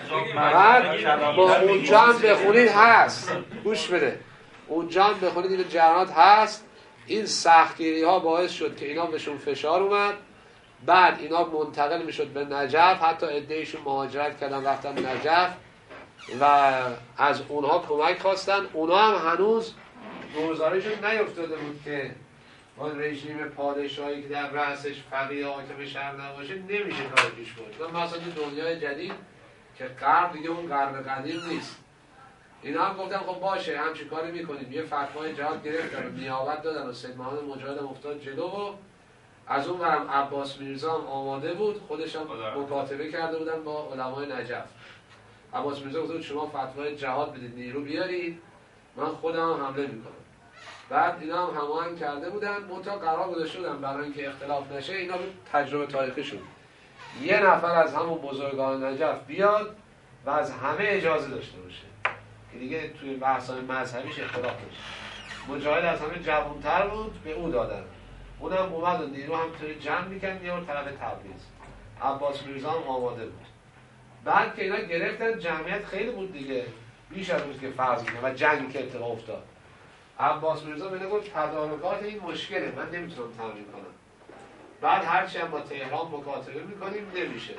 بعد با اونجا هم بخونید هست. گوش بده. اونجا هم بخونید این جرانات هست. این سختگیری ها باعث شد که اینا بهشون فشار اومد. بعد اینا منتقل میشد به نجف، حتی عده‌ایشون مهاجرت کردن رفتن نجف و از اونها کمک خواستن. اونها هم هنوز گزارششون نیفتاده بود که اون رژیم پادشاهی که در رأسش فقیه حاکم شهر نباشه نمیشه کار پیش برد. من مثلا دنیای جدید که غرب دیگه اون غرب قدیم نیست. اینا هم گفتن خب باشه همچین کاری میکنیم. یه فتوای جهاد گرفتن و نیابت دادن و سید محمد مجاهد افتاد جلو و از اون برم عباس میرزا هم آماده بود. خودش هم مکاتبه کرده بودن با علمای نجف. عباس میرزا گفت شما فتوای جهاد بدید نیرو بیارید من خودم هم حمله میکنم. بعد اینا هم هماهنگ کرده بودن منتها قرار گذاشته بودن برای اینکه اختلاف نشه اینا به تجربه تاریخی شد یه نفر از همون بزرگان نجف بیاد و از همه اجازه داشته باشه که دیگه توی بحث‌های مذهبیش اختلاف نشه. مجاهد از همه جوان‌تر بود به او دادن. اونم اومد و نیرو همینطوری جمع می‌کرد یه طرف تبریز. عباس میرزا هم آماده بود. بعد که اینا گرفتن جمعیت خیلی بود دیگه بیش از اون که فرض می‌کنه و جنگی که اتفاق افتاد. عباس میرزا بهش گفت تدارکات این مشکله من نمیتونم تامین کنم. بعد هرچی هم با تهران مکاتبه میکنیم نمیشه.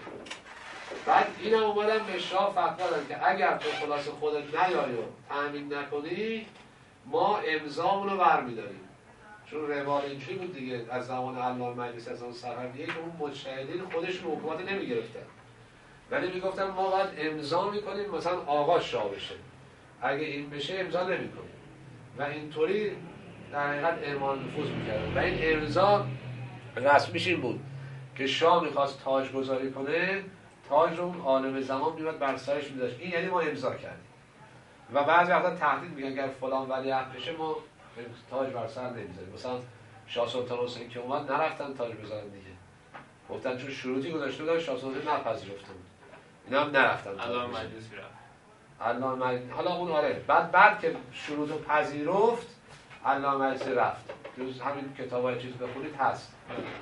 بعد اینا اومدن به شاه فتوا دادن که اگر تو خلاص خودت نیاری و تامین نکنی ما امضامونو برمیداریم. چون روال اینجوری بود دیگه از زمان علامه مجلس از اون صفویه که اون مجتهدین خودشون حکومت نمیگرفتن ولی میگفتن ما باید امضا میکنیم مثلا آقا شاه بشه اگه این بشه امضا نمیکنیم و اینطوری در حقیقت اعمال نفوذ میکردن و این امضا رسمیش این بود که شاه میخواست تاج گذاری کنه تاج رو اون عالم زمان میاد بر سرش میداشت این یعنی ما امضا کردیم و بعضی وقتا تهدید میگن اگر فلان ولیعهد بشه ما تاج بر سر نمیذاریم. مثلا شاه سلطان حسین که اومد نرفتن تاج بذارن دیگه گفتن چون شروطی گذاشته بودن شاه سلطان نپذیرفته بود اینا هم نرفتن علامه مجلسی رفت علامه مجلسی حالا اون آره بعد که شروط رو پذیرفت علامه مجلسی رفت جز همین کتابای چیز بخونید هست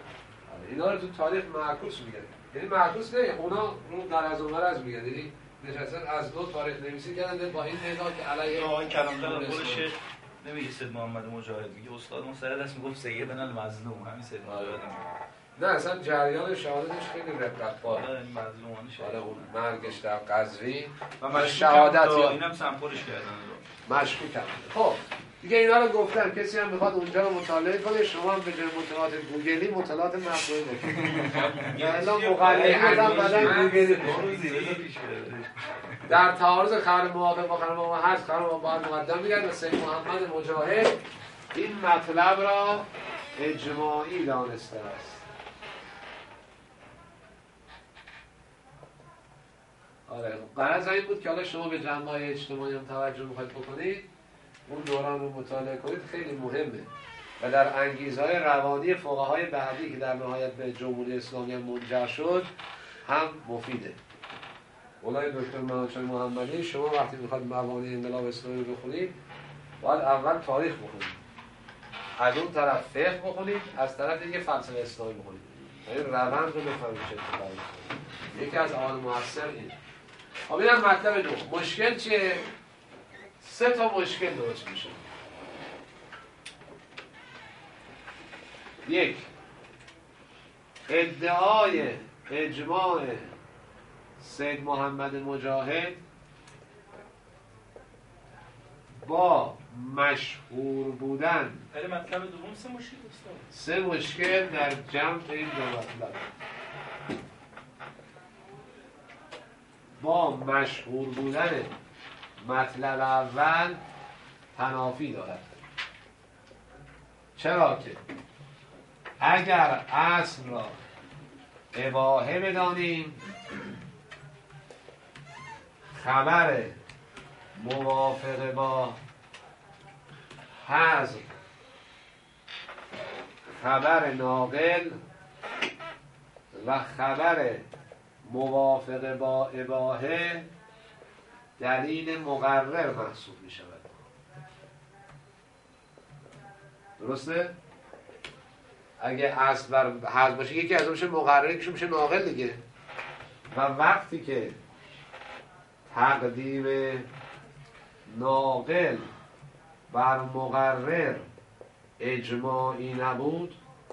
اینا رو تو تاریخ معکوس میگن یعنی معکوس نه اونا رو در از اون از میگن یعنی نشستن از دو تاریخ نویسی کردن با این نگاه که علیه آقای کلام‌طلب خودش نمیگه سید محمد مجاهد میگه استاد اون سر دست میگفت سیدنا المظلوم همین سید مجاهد نه اصلا جریان شهادتش خیلی رقت‌بار این مظلومانه شد اون مرگش در قزوین و شهادت یا اینم سمپلش کردن مشکوکم. خب دیگه اینا رو گفتم کسی هم میخواد اونجا رو مطالعه کنه شما هم به جای مطالعات گوگلی مطالعات مقروئی بکنید یعنی مقلدی بدم بعدن گوگلی در تعارض خبر موافق با خبر موافق هست خبر باید مقدم میگرد و سید محمد مجاهد این مطلب را اجماعی دانسته است. آره غرض این بود که حالا شما به جنبه‌های اجتماعی هم توجه میخواید بکنید اون دوران رو مطالعه کنید خیلی مهمه و در انگیزهای روانی فقهای بعدی که در نهایت به جمهوری اسلامی منجر شد هم مفیده. اولای دکتر منوچهر محمدی شما وقتی میخواد مبانی انقلاب اسلامی بخونید باید اول تاریخ بخونید، از اون طرف فقه بخونید، از طرف دیگه فلسفه اسلامی بخونید، این روند رو بفهمید چه اتفاقی میفته. یکی از آن موثر اینه. خب اینم مطلب دو. مشکل چیه؟ 3 تا مشکل درست میشه. 1 ادعای اجماع سید محمد مجاهد با مشهور بودن. ولی مطلب دوم 3 مشکل است. 3 مشکل در جمع این دو مطلب. با مشهور بودن مطلب اول تنافی دارد. چرا که اگر اصل را اباحه بدانیم خبر موافق با حذف خبر ناقل و خبر موافق با اباحه دلیل مقرر محسوب می شود. درسته؟ اگه اصل بر حذف باشه یکی از اون میشه مقرر، یکیش میشه ناقل دیگه. و وقتی که تقدیم ناقل بر مقرر اجماعی نبود،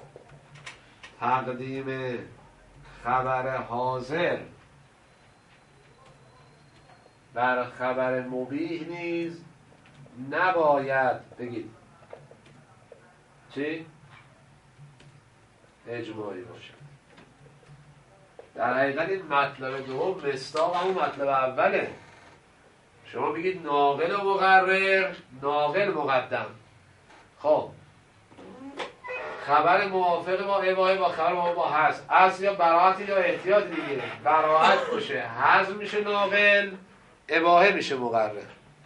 تقدیم خبر حاضر بر خبر مبیح نیز نباید بگید چی؟ اجماعی باشه. در حقیقت این مطلب دوم مصداق همون مطلب اوله. شما بگید ناقل و مقرر، ناقل مقدم. خب خبر موافق با اباحه با خبر موافق با حذف، اصل یا براعت یا احتیاط دیگه. براعت باشه حذف میشه ناقل، اباحه میشه مقرر.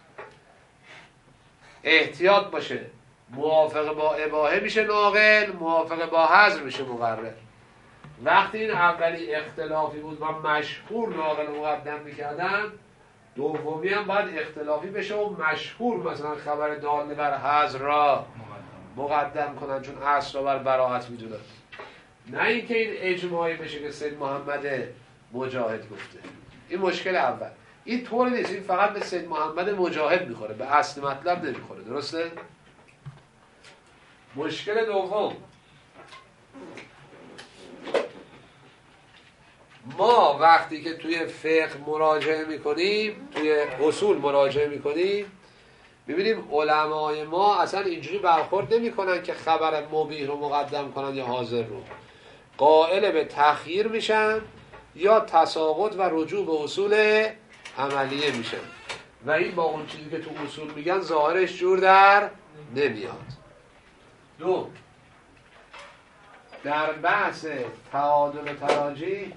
احتیاط باشه موافق با اباحه میشه ناقل، موافق با حذف میشه مقرر. وقتی این اولی اختلافی بود و مشهور ناقل مقدم میکردن، دومی هم باید اختلافی بشه و مشهور مثلا خبر دال بر حذف را مقدم کنن چون اصل را بر براعت میدونن. نه اینکه این اجماعی بشه که سید محمد مجاهد گفته. این مشکل اول. این طور نیست، این فقط به سید محمد مجاهد میخوره، به اصل مطلب نمیخوره. درسته؟ مشکل دوم، ما وقتی که توی فقه مراجعه میکنیم، توی اصول مراجعه میکنیم، میبینیم علمای ما اصلا اینجوری برخورد نمیکنن که خبر مبیح رو مقدم کنن یا حاضر رو. قائل به تخییر میشن یا تساقط و رجوع به اصول عملیه میشن و این با اون چیزی که تو اصول میگن ظاهرش جور در نمیاد. دو، در بحث تعادل تراجیح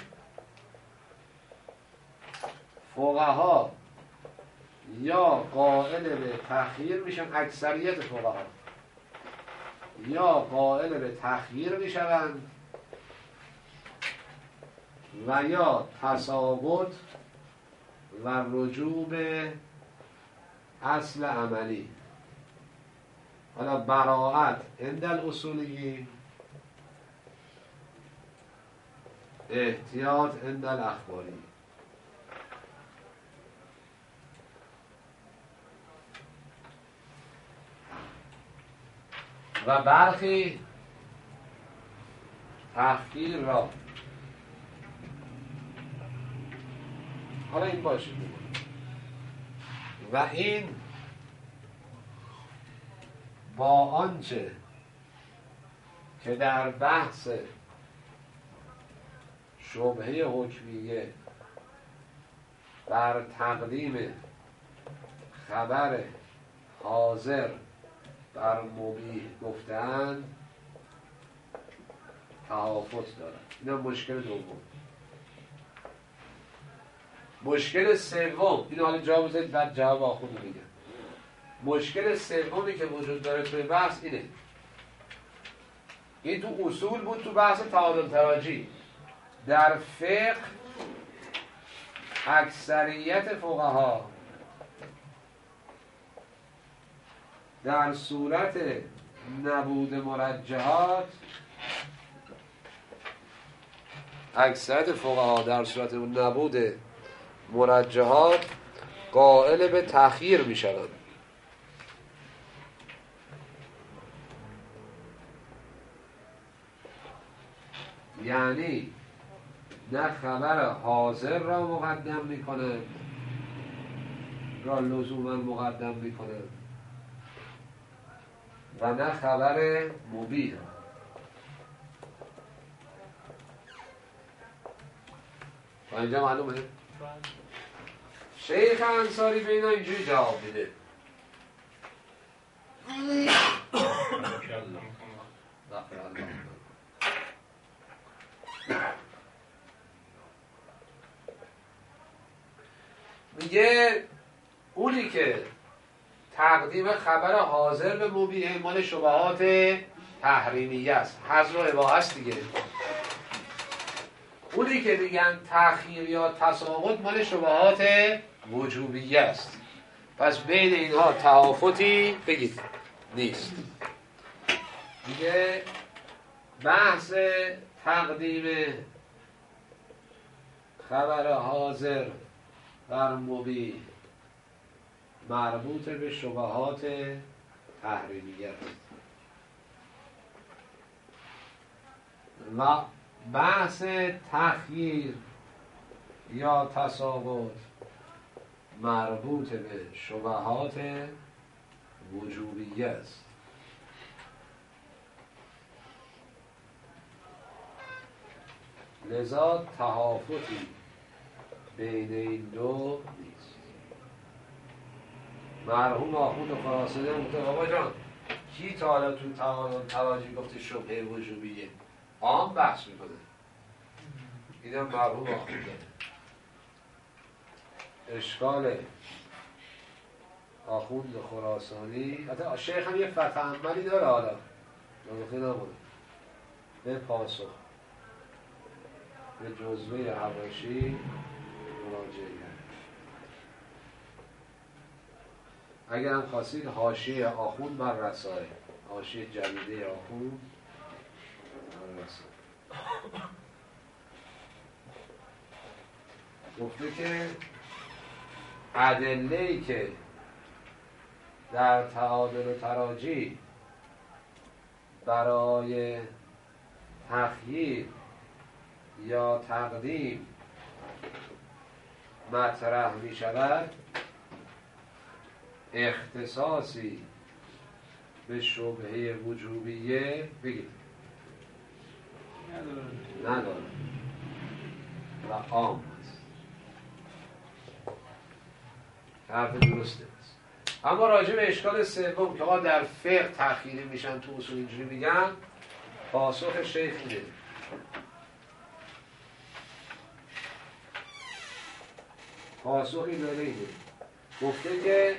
فقها یا قائل به تخییر میشن، اکثریت فقها یا قائل به تخییر میشوند و یا تساقط و رجوع به اصل عملی. حالا براعت عند الاصولی، احتیاط عند الاخباری. و برخی تحقیر را، حالا این باشید، و این با آنچه که در بحث شبهه حکمیه بر تقدیم خبر حاضر بر مبیح گفتند تهافت دارد. این هم مشکل دوم. مشکل سوم، این حالا جواب بزنید بعد جواب آخونی میگم. مشکل سومی که وجود داره توی بحث اینه، این تو اصول بود، تو بحث تعادل تراجیح. در فقه اکثریت فقها در صورت نبود مرجحات، اکثریت فقها در صورت نبود مرجحات قائل به تأخیر می شوند. یعنی نه خبر حاضر را مقدم می کنند، را لزوما مقدم می کنند، و نه خبر مبیح. و اینجا معلومه؟ شیخ انصاری به اینا اینجوری جواب میده. میگه اونی که تقدیم خبر حاضر به مبیح مال شبهات تحریمیه است، حظر و اباحه است دیگه. اونی که میگن تأخیر یا تساقط مال شبهات وجوبیه است. پس بین اینها تفاوتی بگید نیست. میگه بحث تقدیم خبر حاضر بر مبیح مربوط به شبهات تحریمیه است و بحث تأخیر یا تساقط مربوط به شبهات وجوبیه است. لذا تفاوتی بین این دو نیست. مرحوم آخوند خراسانی گفته بابا جان کی تا حالا تو تعارض تراجی گفته شبهه وجوبیه؟ عام بحث میکنه. اینم مرحوم آخونده. اشکال آخوند خراسانی، حتی شیخ هم یه فتح عملی داره، حالا نگفته نمونه به پاسخ به جزوه حواشی مراجعه کرد. اگر هم خواستید حاشیه آخوند بر رسائل، حاشیه جدیده آخوند بر رسائل گفته که ادله‌ای که در تعادل و تراجی برای تخییر یا تقدیم مطرح می شود اختصاصی به شبهه وجوبیه بگید نداره و عام است. حرف درسته است. اما راجع به اشکال سوم که در فقه تأخیری میشن تو اصول اینجوری میگن، پاسخ شیخ اینه. پاسخی داره اینه، گفته که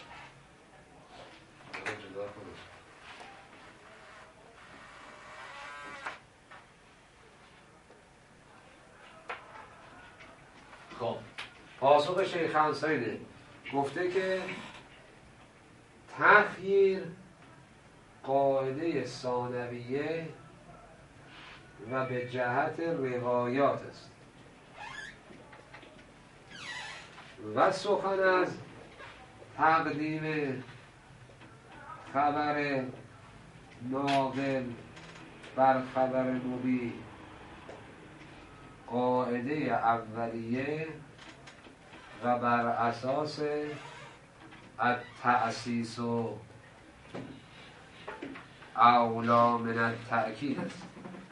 خب پاسخ شیخ انصاری گفته که تخییر قاعده ثانویه و به جهت روایات است و سخن از تقدیم خبر ناقل بر خبر مبیح قاعده اولیه و بر اساس التأسیس و اولا من التأکید است.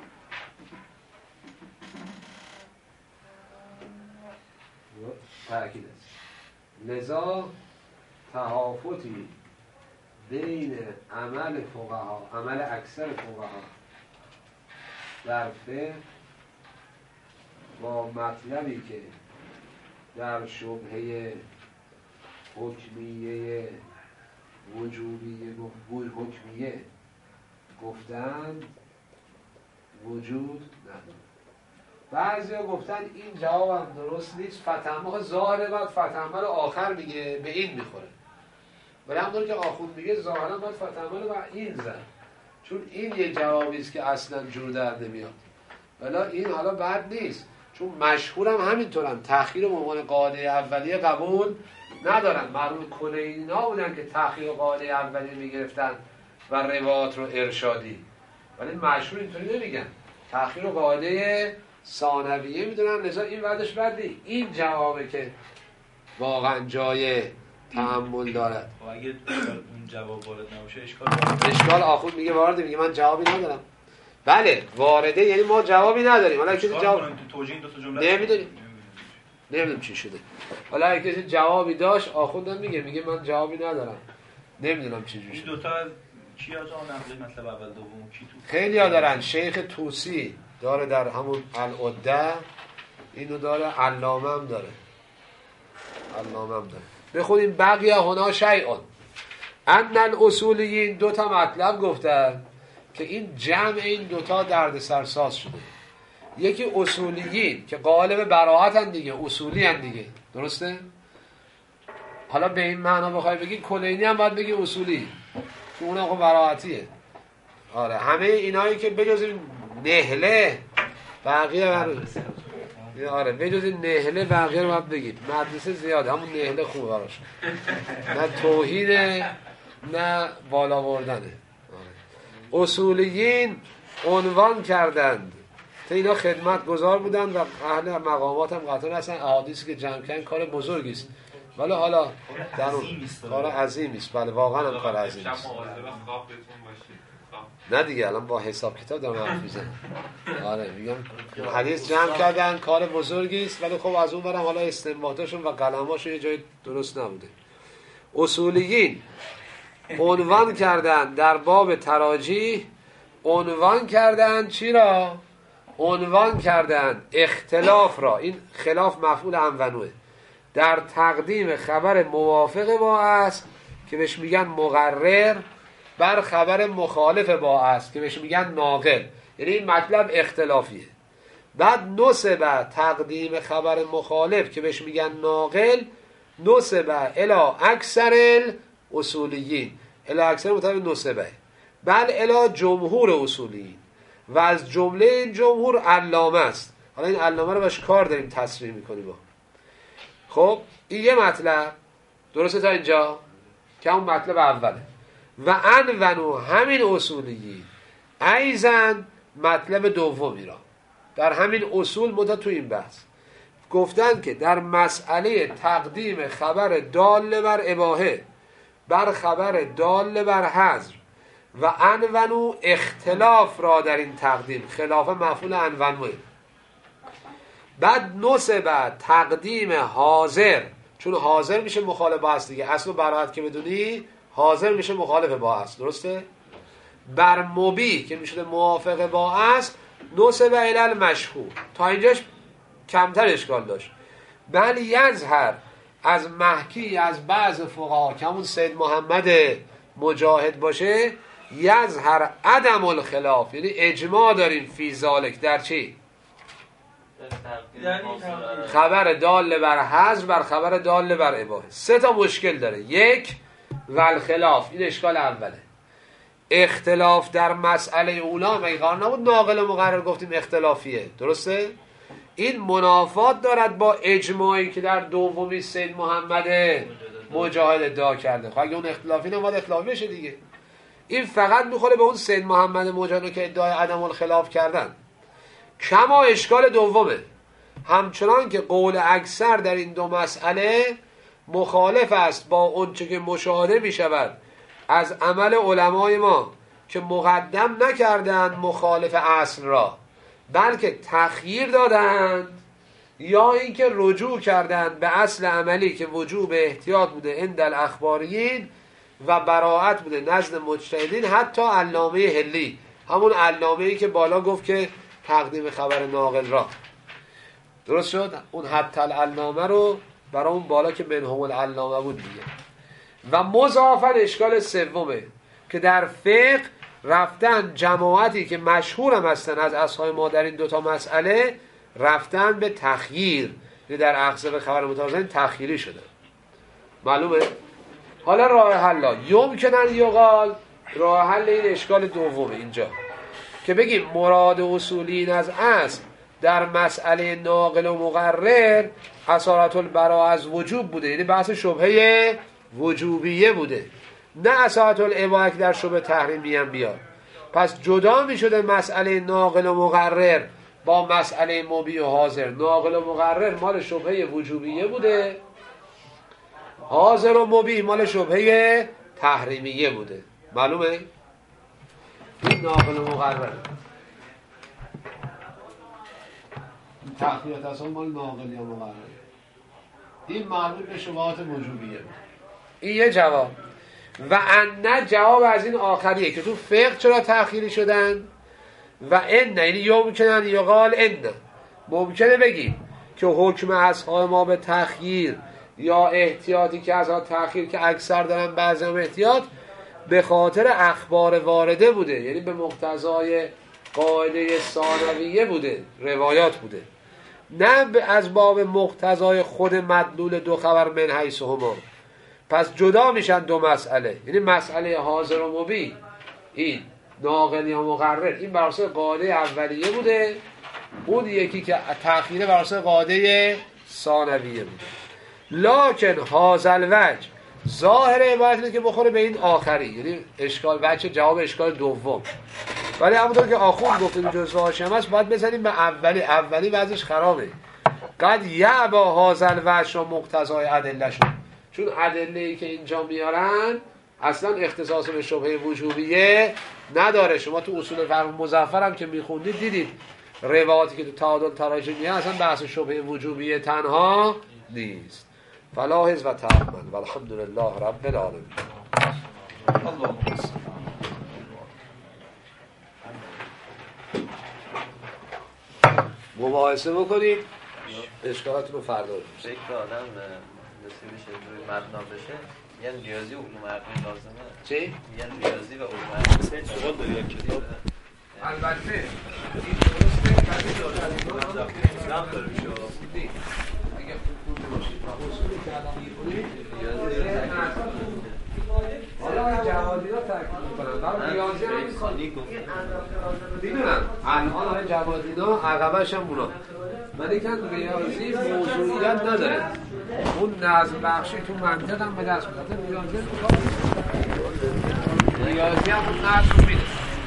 تأکید است. لذا تفاوتی بین عمل فقها، عمل اکثر فقها در فقه با مطلبی که در شبهه حکمیه حکمیه گفتند وجود ندارد. بعضیا گفتن این جواب هم درست نیست، فتنبه ظاهره بعد فتنبه رو آخر میگه به این میخوره، ولی همونطور که آخوند میگه ظاهرا باید فتنبه رو این زن، چون این یه جوابی است که اصلا جور در نمیاد. ولی این حالا بد نیست، چون مشهور هم همینطورن، تأخیر به عنوان قاعده اولیه قبول ندارن. مرحوم کلینی‌ها بودن که تأخیر قاعده اولیه میگرفتن و روایات رو ارشادی، ولی مشهور اینطوری نمیگن، تأخیر قاعده ثانویه میدونن، لذا این وردش بدی. این جوابه که واقعا جای تأمل دارد. و اگه اون جواب وارد نباشه اشکال آخوند میگه وارده، میگه من جوابی ندارم. بله وارده یعنی ما جوابی نداریم. حالا کسی جواب توجیه این دو تا جمله نمیدونیم چی شده. حالا اگه کسی جوابی داشت آخوندم میگه من جوابی ندارم، نمیدونم چی جوری شده. این دو تا کی از اون نقل مطلب اول دوم کی تو خیلی ها دارن. شیخ طوسی داره در همون العده، اینو داره، علامه هم داره. بخونیم بقیه هنا شیئون ان الاصولیین، دو تا مطلب گفتن که این جمع این دوتا درد سرساز شده. یکی اصولیین که غالب براعتن دیگه، اصولی هن دیگه، درسته؟ حالا به این معنا بخوای بگی کلینی هم باید بگی اصولی، که اون هم براعتیه. آره همه اینایی که بجز نهله بقیه آره بجز نهله بقیه رو باید بگید. مدرسه زیاده، همون نهله خوبه براش، نه توهینه نه بالا بردنه. اصولیین عنوان کردند، تا اینا خدمت گذار بودند و اهل مقامات هم قطعا هستن، احادیثی که جمع کردن کار بزرگی است، ولی حالا در اون کار عظیمی است. بله واقعا هم کار عظیمی است. نه دیگه الان با حساب کتاب دارم حرف میزنم. آره میگم حدیث جمع کردن کار بزرگی است، ولی خب از اون برم حالا استنباطشون و قلماشون یه جای درست نبوده. اصولیین عنوان کردن در باب تراجیح، عنوان کردن چی را؟ عنوان کردن اختلاف را، این خلاف مفعول انونوه، در تقدیم خبر موافق با است که بهش میگن مقرر بر خبر مخالف با است که بهش میگن ناقل. یعنی این مطلب اختلافیه. بعد نسبه تقدیم خبر مخالف که بهش میگن ناقل، نسبه الی اکثر الاصولیین، الی اکثر مطابق نسبه، بل الی جمهور اصولیین، و از جمله این جمهور علامه است. حالا این علامه رو باش کار داریم تصریح میکنیم با. خب این یه مطلب درسته تا اینجا که اون مطلب اوله. و انونو همین اصولیین ایزن مطلب دومی را در همین اصول مدت تو این بحث گفتن که در مسئله تقدیم خبر دال بر اباحه بر خبر دال بر حظر و انونو اختلاف را در این تقدیم، خلاف مفعول انونوه. بعد نسبه تقدیم حاضر، چون حاضر میشه مخالف با است دیگه، اصل و براعت که بدونی حاضر میشه مخالف با است، درسته؟ بر مبی که میشه موافق با است، نسبه الی المشهور. تا اینجاش کمتر اشکال داشت. بل یظهر از محکی از بعض فقها که همون سید محمد مجاهد باشه، یظهر عدم الخلاف، یعنی اجماع داریم فی ذالک، در چی؟ خبر دال بر حظر بر خبر دال بر اباحه. سه تا مشکل داره. یک والخلاف، این اشکال اوله. اختلاف در مسئله اولا مگه قرار نبود ناقل و مقرر گفتیم اختلافیه، درسته؟ این منافات دارد با اجماعی که در دومی سید محمد مجاهد ادعا کرده. خب اگه اون اختلافی نباید اختلافی بشه دیگه. این فقط میخوره به اون سید محمد مجاهد که ادعای عدم الخلاف کردن. کما اشکال دومه، همچنان که قول اکثر در این دو مسئله مخالف است با اونچه که مشاهده میشود از عمل علمای ما که مقدم نکردند مخالف اصل را، بلکه تخییر دادند یا اینکه رجوع کردند به اصل عملی که وجوب احتیاط بوده عند الاخباریین و براعت بوده نزد مجتهدین، حتی علامه هلی، همون علامه‌ای که بالا گفت که تقدیم خبر ناقل را، درست شد؟ اون حتی العلامه رو برای اون بالا که منهم العلامه بود دیگه. و مضافاً اشکال سومه که در فقه رفتن جماعتی که مشهور هم هستن از اصحاب ما در این دوتا مسئله رفتن به تخییر، یعنی در اخذ خبر متوازن تخییری شده. معلومه؟ حالا راه حل یمکنن یقال، راه حل این اشکال دومه اینجا که بگیم مراد اصولی از اصل در مسئله ناقل و مقرر اصالت البراء از وجوب بوده، یعنی بحث شبهه وجوبیه بوده، نه اصالت الاباحه که در شبهه تحریمیه هم بیاد. پس جدا می شده مسئله ناقل و مقرر با مسئله مبیح و حاضر. ناقل و مقرر مال شبهه وجوبیه بوده، حاضر و مبیح مال شبهه تحریمیه بوده. معلومه؟ این ناقل و مقرر، تخییرات اصلا مال ناقل یا مقرر، این مربوط به شبهات وجوبیه. این یه جواب. و ان جواب از این آخریه که تو فقه چرا تأخیری شدن. و ان یعنی یمکنن یقال ان، ممکنه بگیم که حکم اصحاب ما به تخییر یا احتیاطی که از آن تأخیر که اکثر دارن بعضی هم احتیاط به خاطر اخبار وارده بوده، یعنی به مقتضای قاعده ثانویه بوده، روایات بوده، نه از باب مقتضای خود مدلول دو خبر من حیث هما. پس جدا میشن دو مسئله، یعنی مسئله حاضر و مبیح این ناقل یا مقرر این بر اساس قاعده اولیه بوده، اون یکی که تأخیره بر اساس قاعده ثانویه بوده. لکن حاصل وجه ظاهر عبارت اینه که بخوره به این آخری، یعنی اشکال وجه جواب اشکال دوم. ولی همونطور که آخوند گفتیم جزء هاشم است باید بزنیم به اولی وضعش خرابه. قد یعبا حاصل وجه و مقتضای ادله شد، چون ادله‌ای که اینجا میارن اصلا اختصاص به شبهه وجوبیه نداره. شما تو اصول فقه مظفر هم که میخوندید دیدید روایاتی که تو تعادل تراجمی اصلا بحث شبهه وجوبیه تنها نیست. فلاحظ و تأمل و الحمدلله رب العالمین. مباحثه بکنید اشکالاتون رو فردا بشید. فکر آدم دستی بشه روی مبنا بشه یعنی ریاضی و علوم عقلی لازمه. چی؟ یعنی ریاضی و علوم عقلی سوال داری یک کتاب البته این درسته کسی داره نام داره میشه اگه خوب باشید و اصولی که الان می‌خونید حالا جوادی را ترکیب می‌کنن برای ریاضی هم میدونم الان های جوادی ها عقبش هم اونا ولیکن ریاضی موضوعیت نداره. اون نظم بخشی تو منطق هم به دست میده. ریاضی هم اون نظم میده.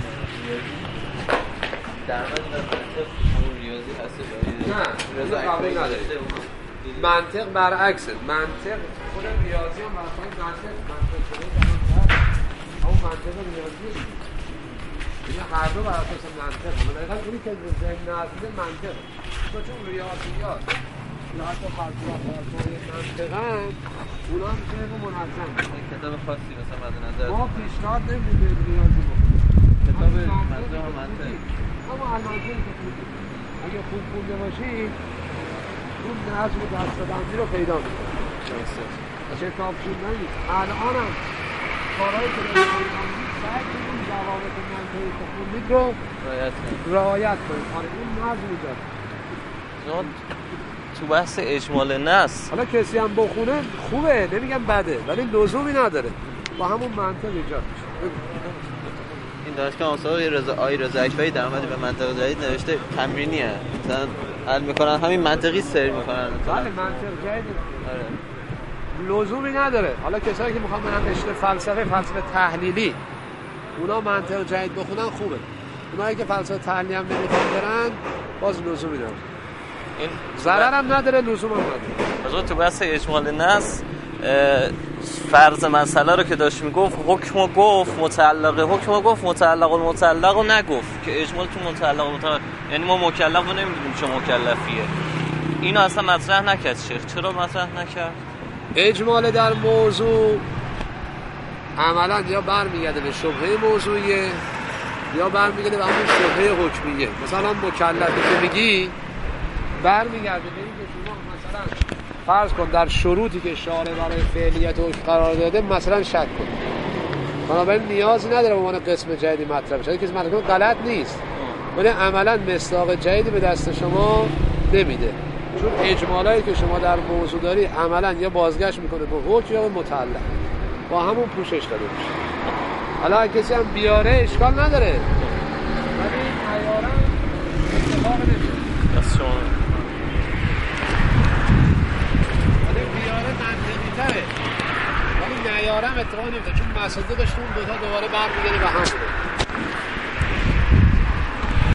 در منطق همون ریاضی هست نه ریاضی قبلی نداره. منطق برعکسه. منطق خود ریاضی هم برای منطق شده اون منطق ریاضی دیگه. یعنی هر دو بر اساس منطق هم. دقیقاً اونی که ذهن نازده منطق. چون ریاضیات یا حتی خاصیات منطقاً اونا هم میشه منظم. این کتاب خاصی مثلا مد نظر ما پیشنهاد نمیدیم ریاضی بکنیم. کتاب منظور منطق. اما علامتی که اگه خوب خونده باشید اون نظم و دستبندی رو پیدا میکنه. کتاب خوندن نیست. الان هم کارهایی که دارید سعی کنید ضوابط منطقی که خوندید رو رعایت کنید. اون نظم ایجاد تو بحث اجمال نص حالا کسی هم بخونه خوبه، نمیگم بده، ولی لزومی نداره. با همون منطق ایجاد میشه. این دانشگاه آقای رضا اکبری در مورد به منطق جدید نوشته تمرینیه. مثلا حل میکنن همین منطقی سر میکنن. بله منطق جدید. آره. لزومی نداره. حالا کسایی که میخوان برن رشته فلسفه تحلیلی اونا منطق جدید بخونن خوبه. اونایی که فلسفه تحلیلی هم نمیخوان برن باز لزومی نداره. این ضرر هم نداره، لزوم هم نداره. مثلا تو بحث اجمال نص فرض مسئله رو که داشت میگفت حکمو گفت متعلقه، حکمو گفت متعلق المتعلق رو نگفت که اجمال تو متعلق متعلق، یعنی ما مکلف رو نمیدونیم چه مکلفیه. اینو اصلا مطرح نکرد شیخ. چرا مطرح نکرد؟ اجمال در موضوع عملا یا برمیگرده به شبهه موضوعیه یا برمیگرده به همون شبهه حکمیه. مثلا مکلفی که میگی برمیگرده به این که شما مثلا فرض کن در شروطی که شارع برای فعلیت حکم قرار داده مثلا شک کن، بنابراین نیازی نداره به عنوان قسم جدیدی مطرح بشه. کسی مطرح کنه غلط نیست، ولی عملا مصداق جدیدی به دست شما نمیده، چون اجمالایی که شما در موضوع داری عملا یا بازگشت میکنه به حکم یا به متعلق، با همون پوشش داده میشه. حالا کسی هم بیاره اشکال نداره، ولی نیارم اتفاق نمیشه. دست شما. ولی بیاره منطقی تره، ولی نیارم اتفاق نمیشه، چون مسئله داشت اون دوتا دوباره برمیگره به هم بوده.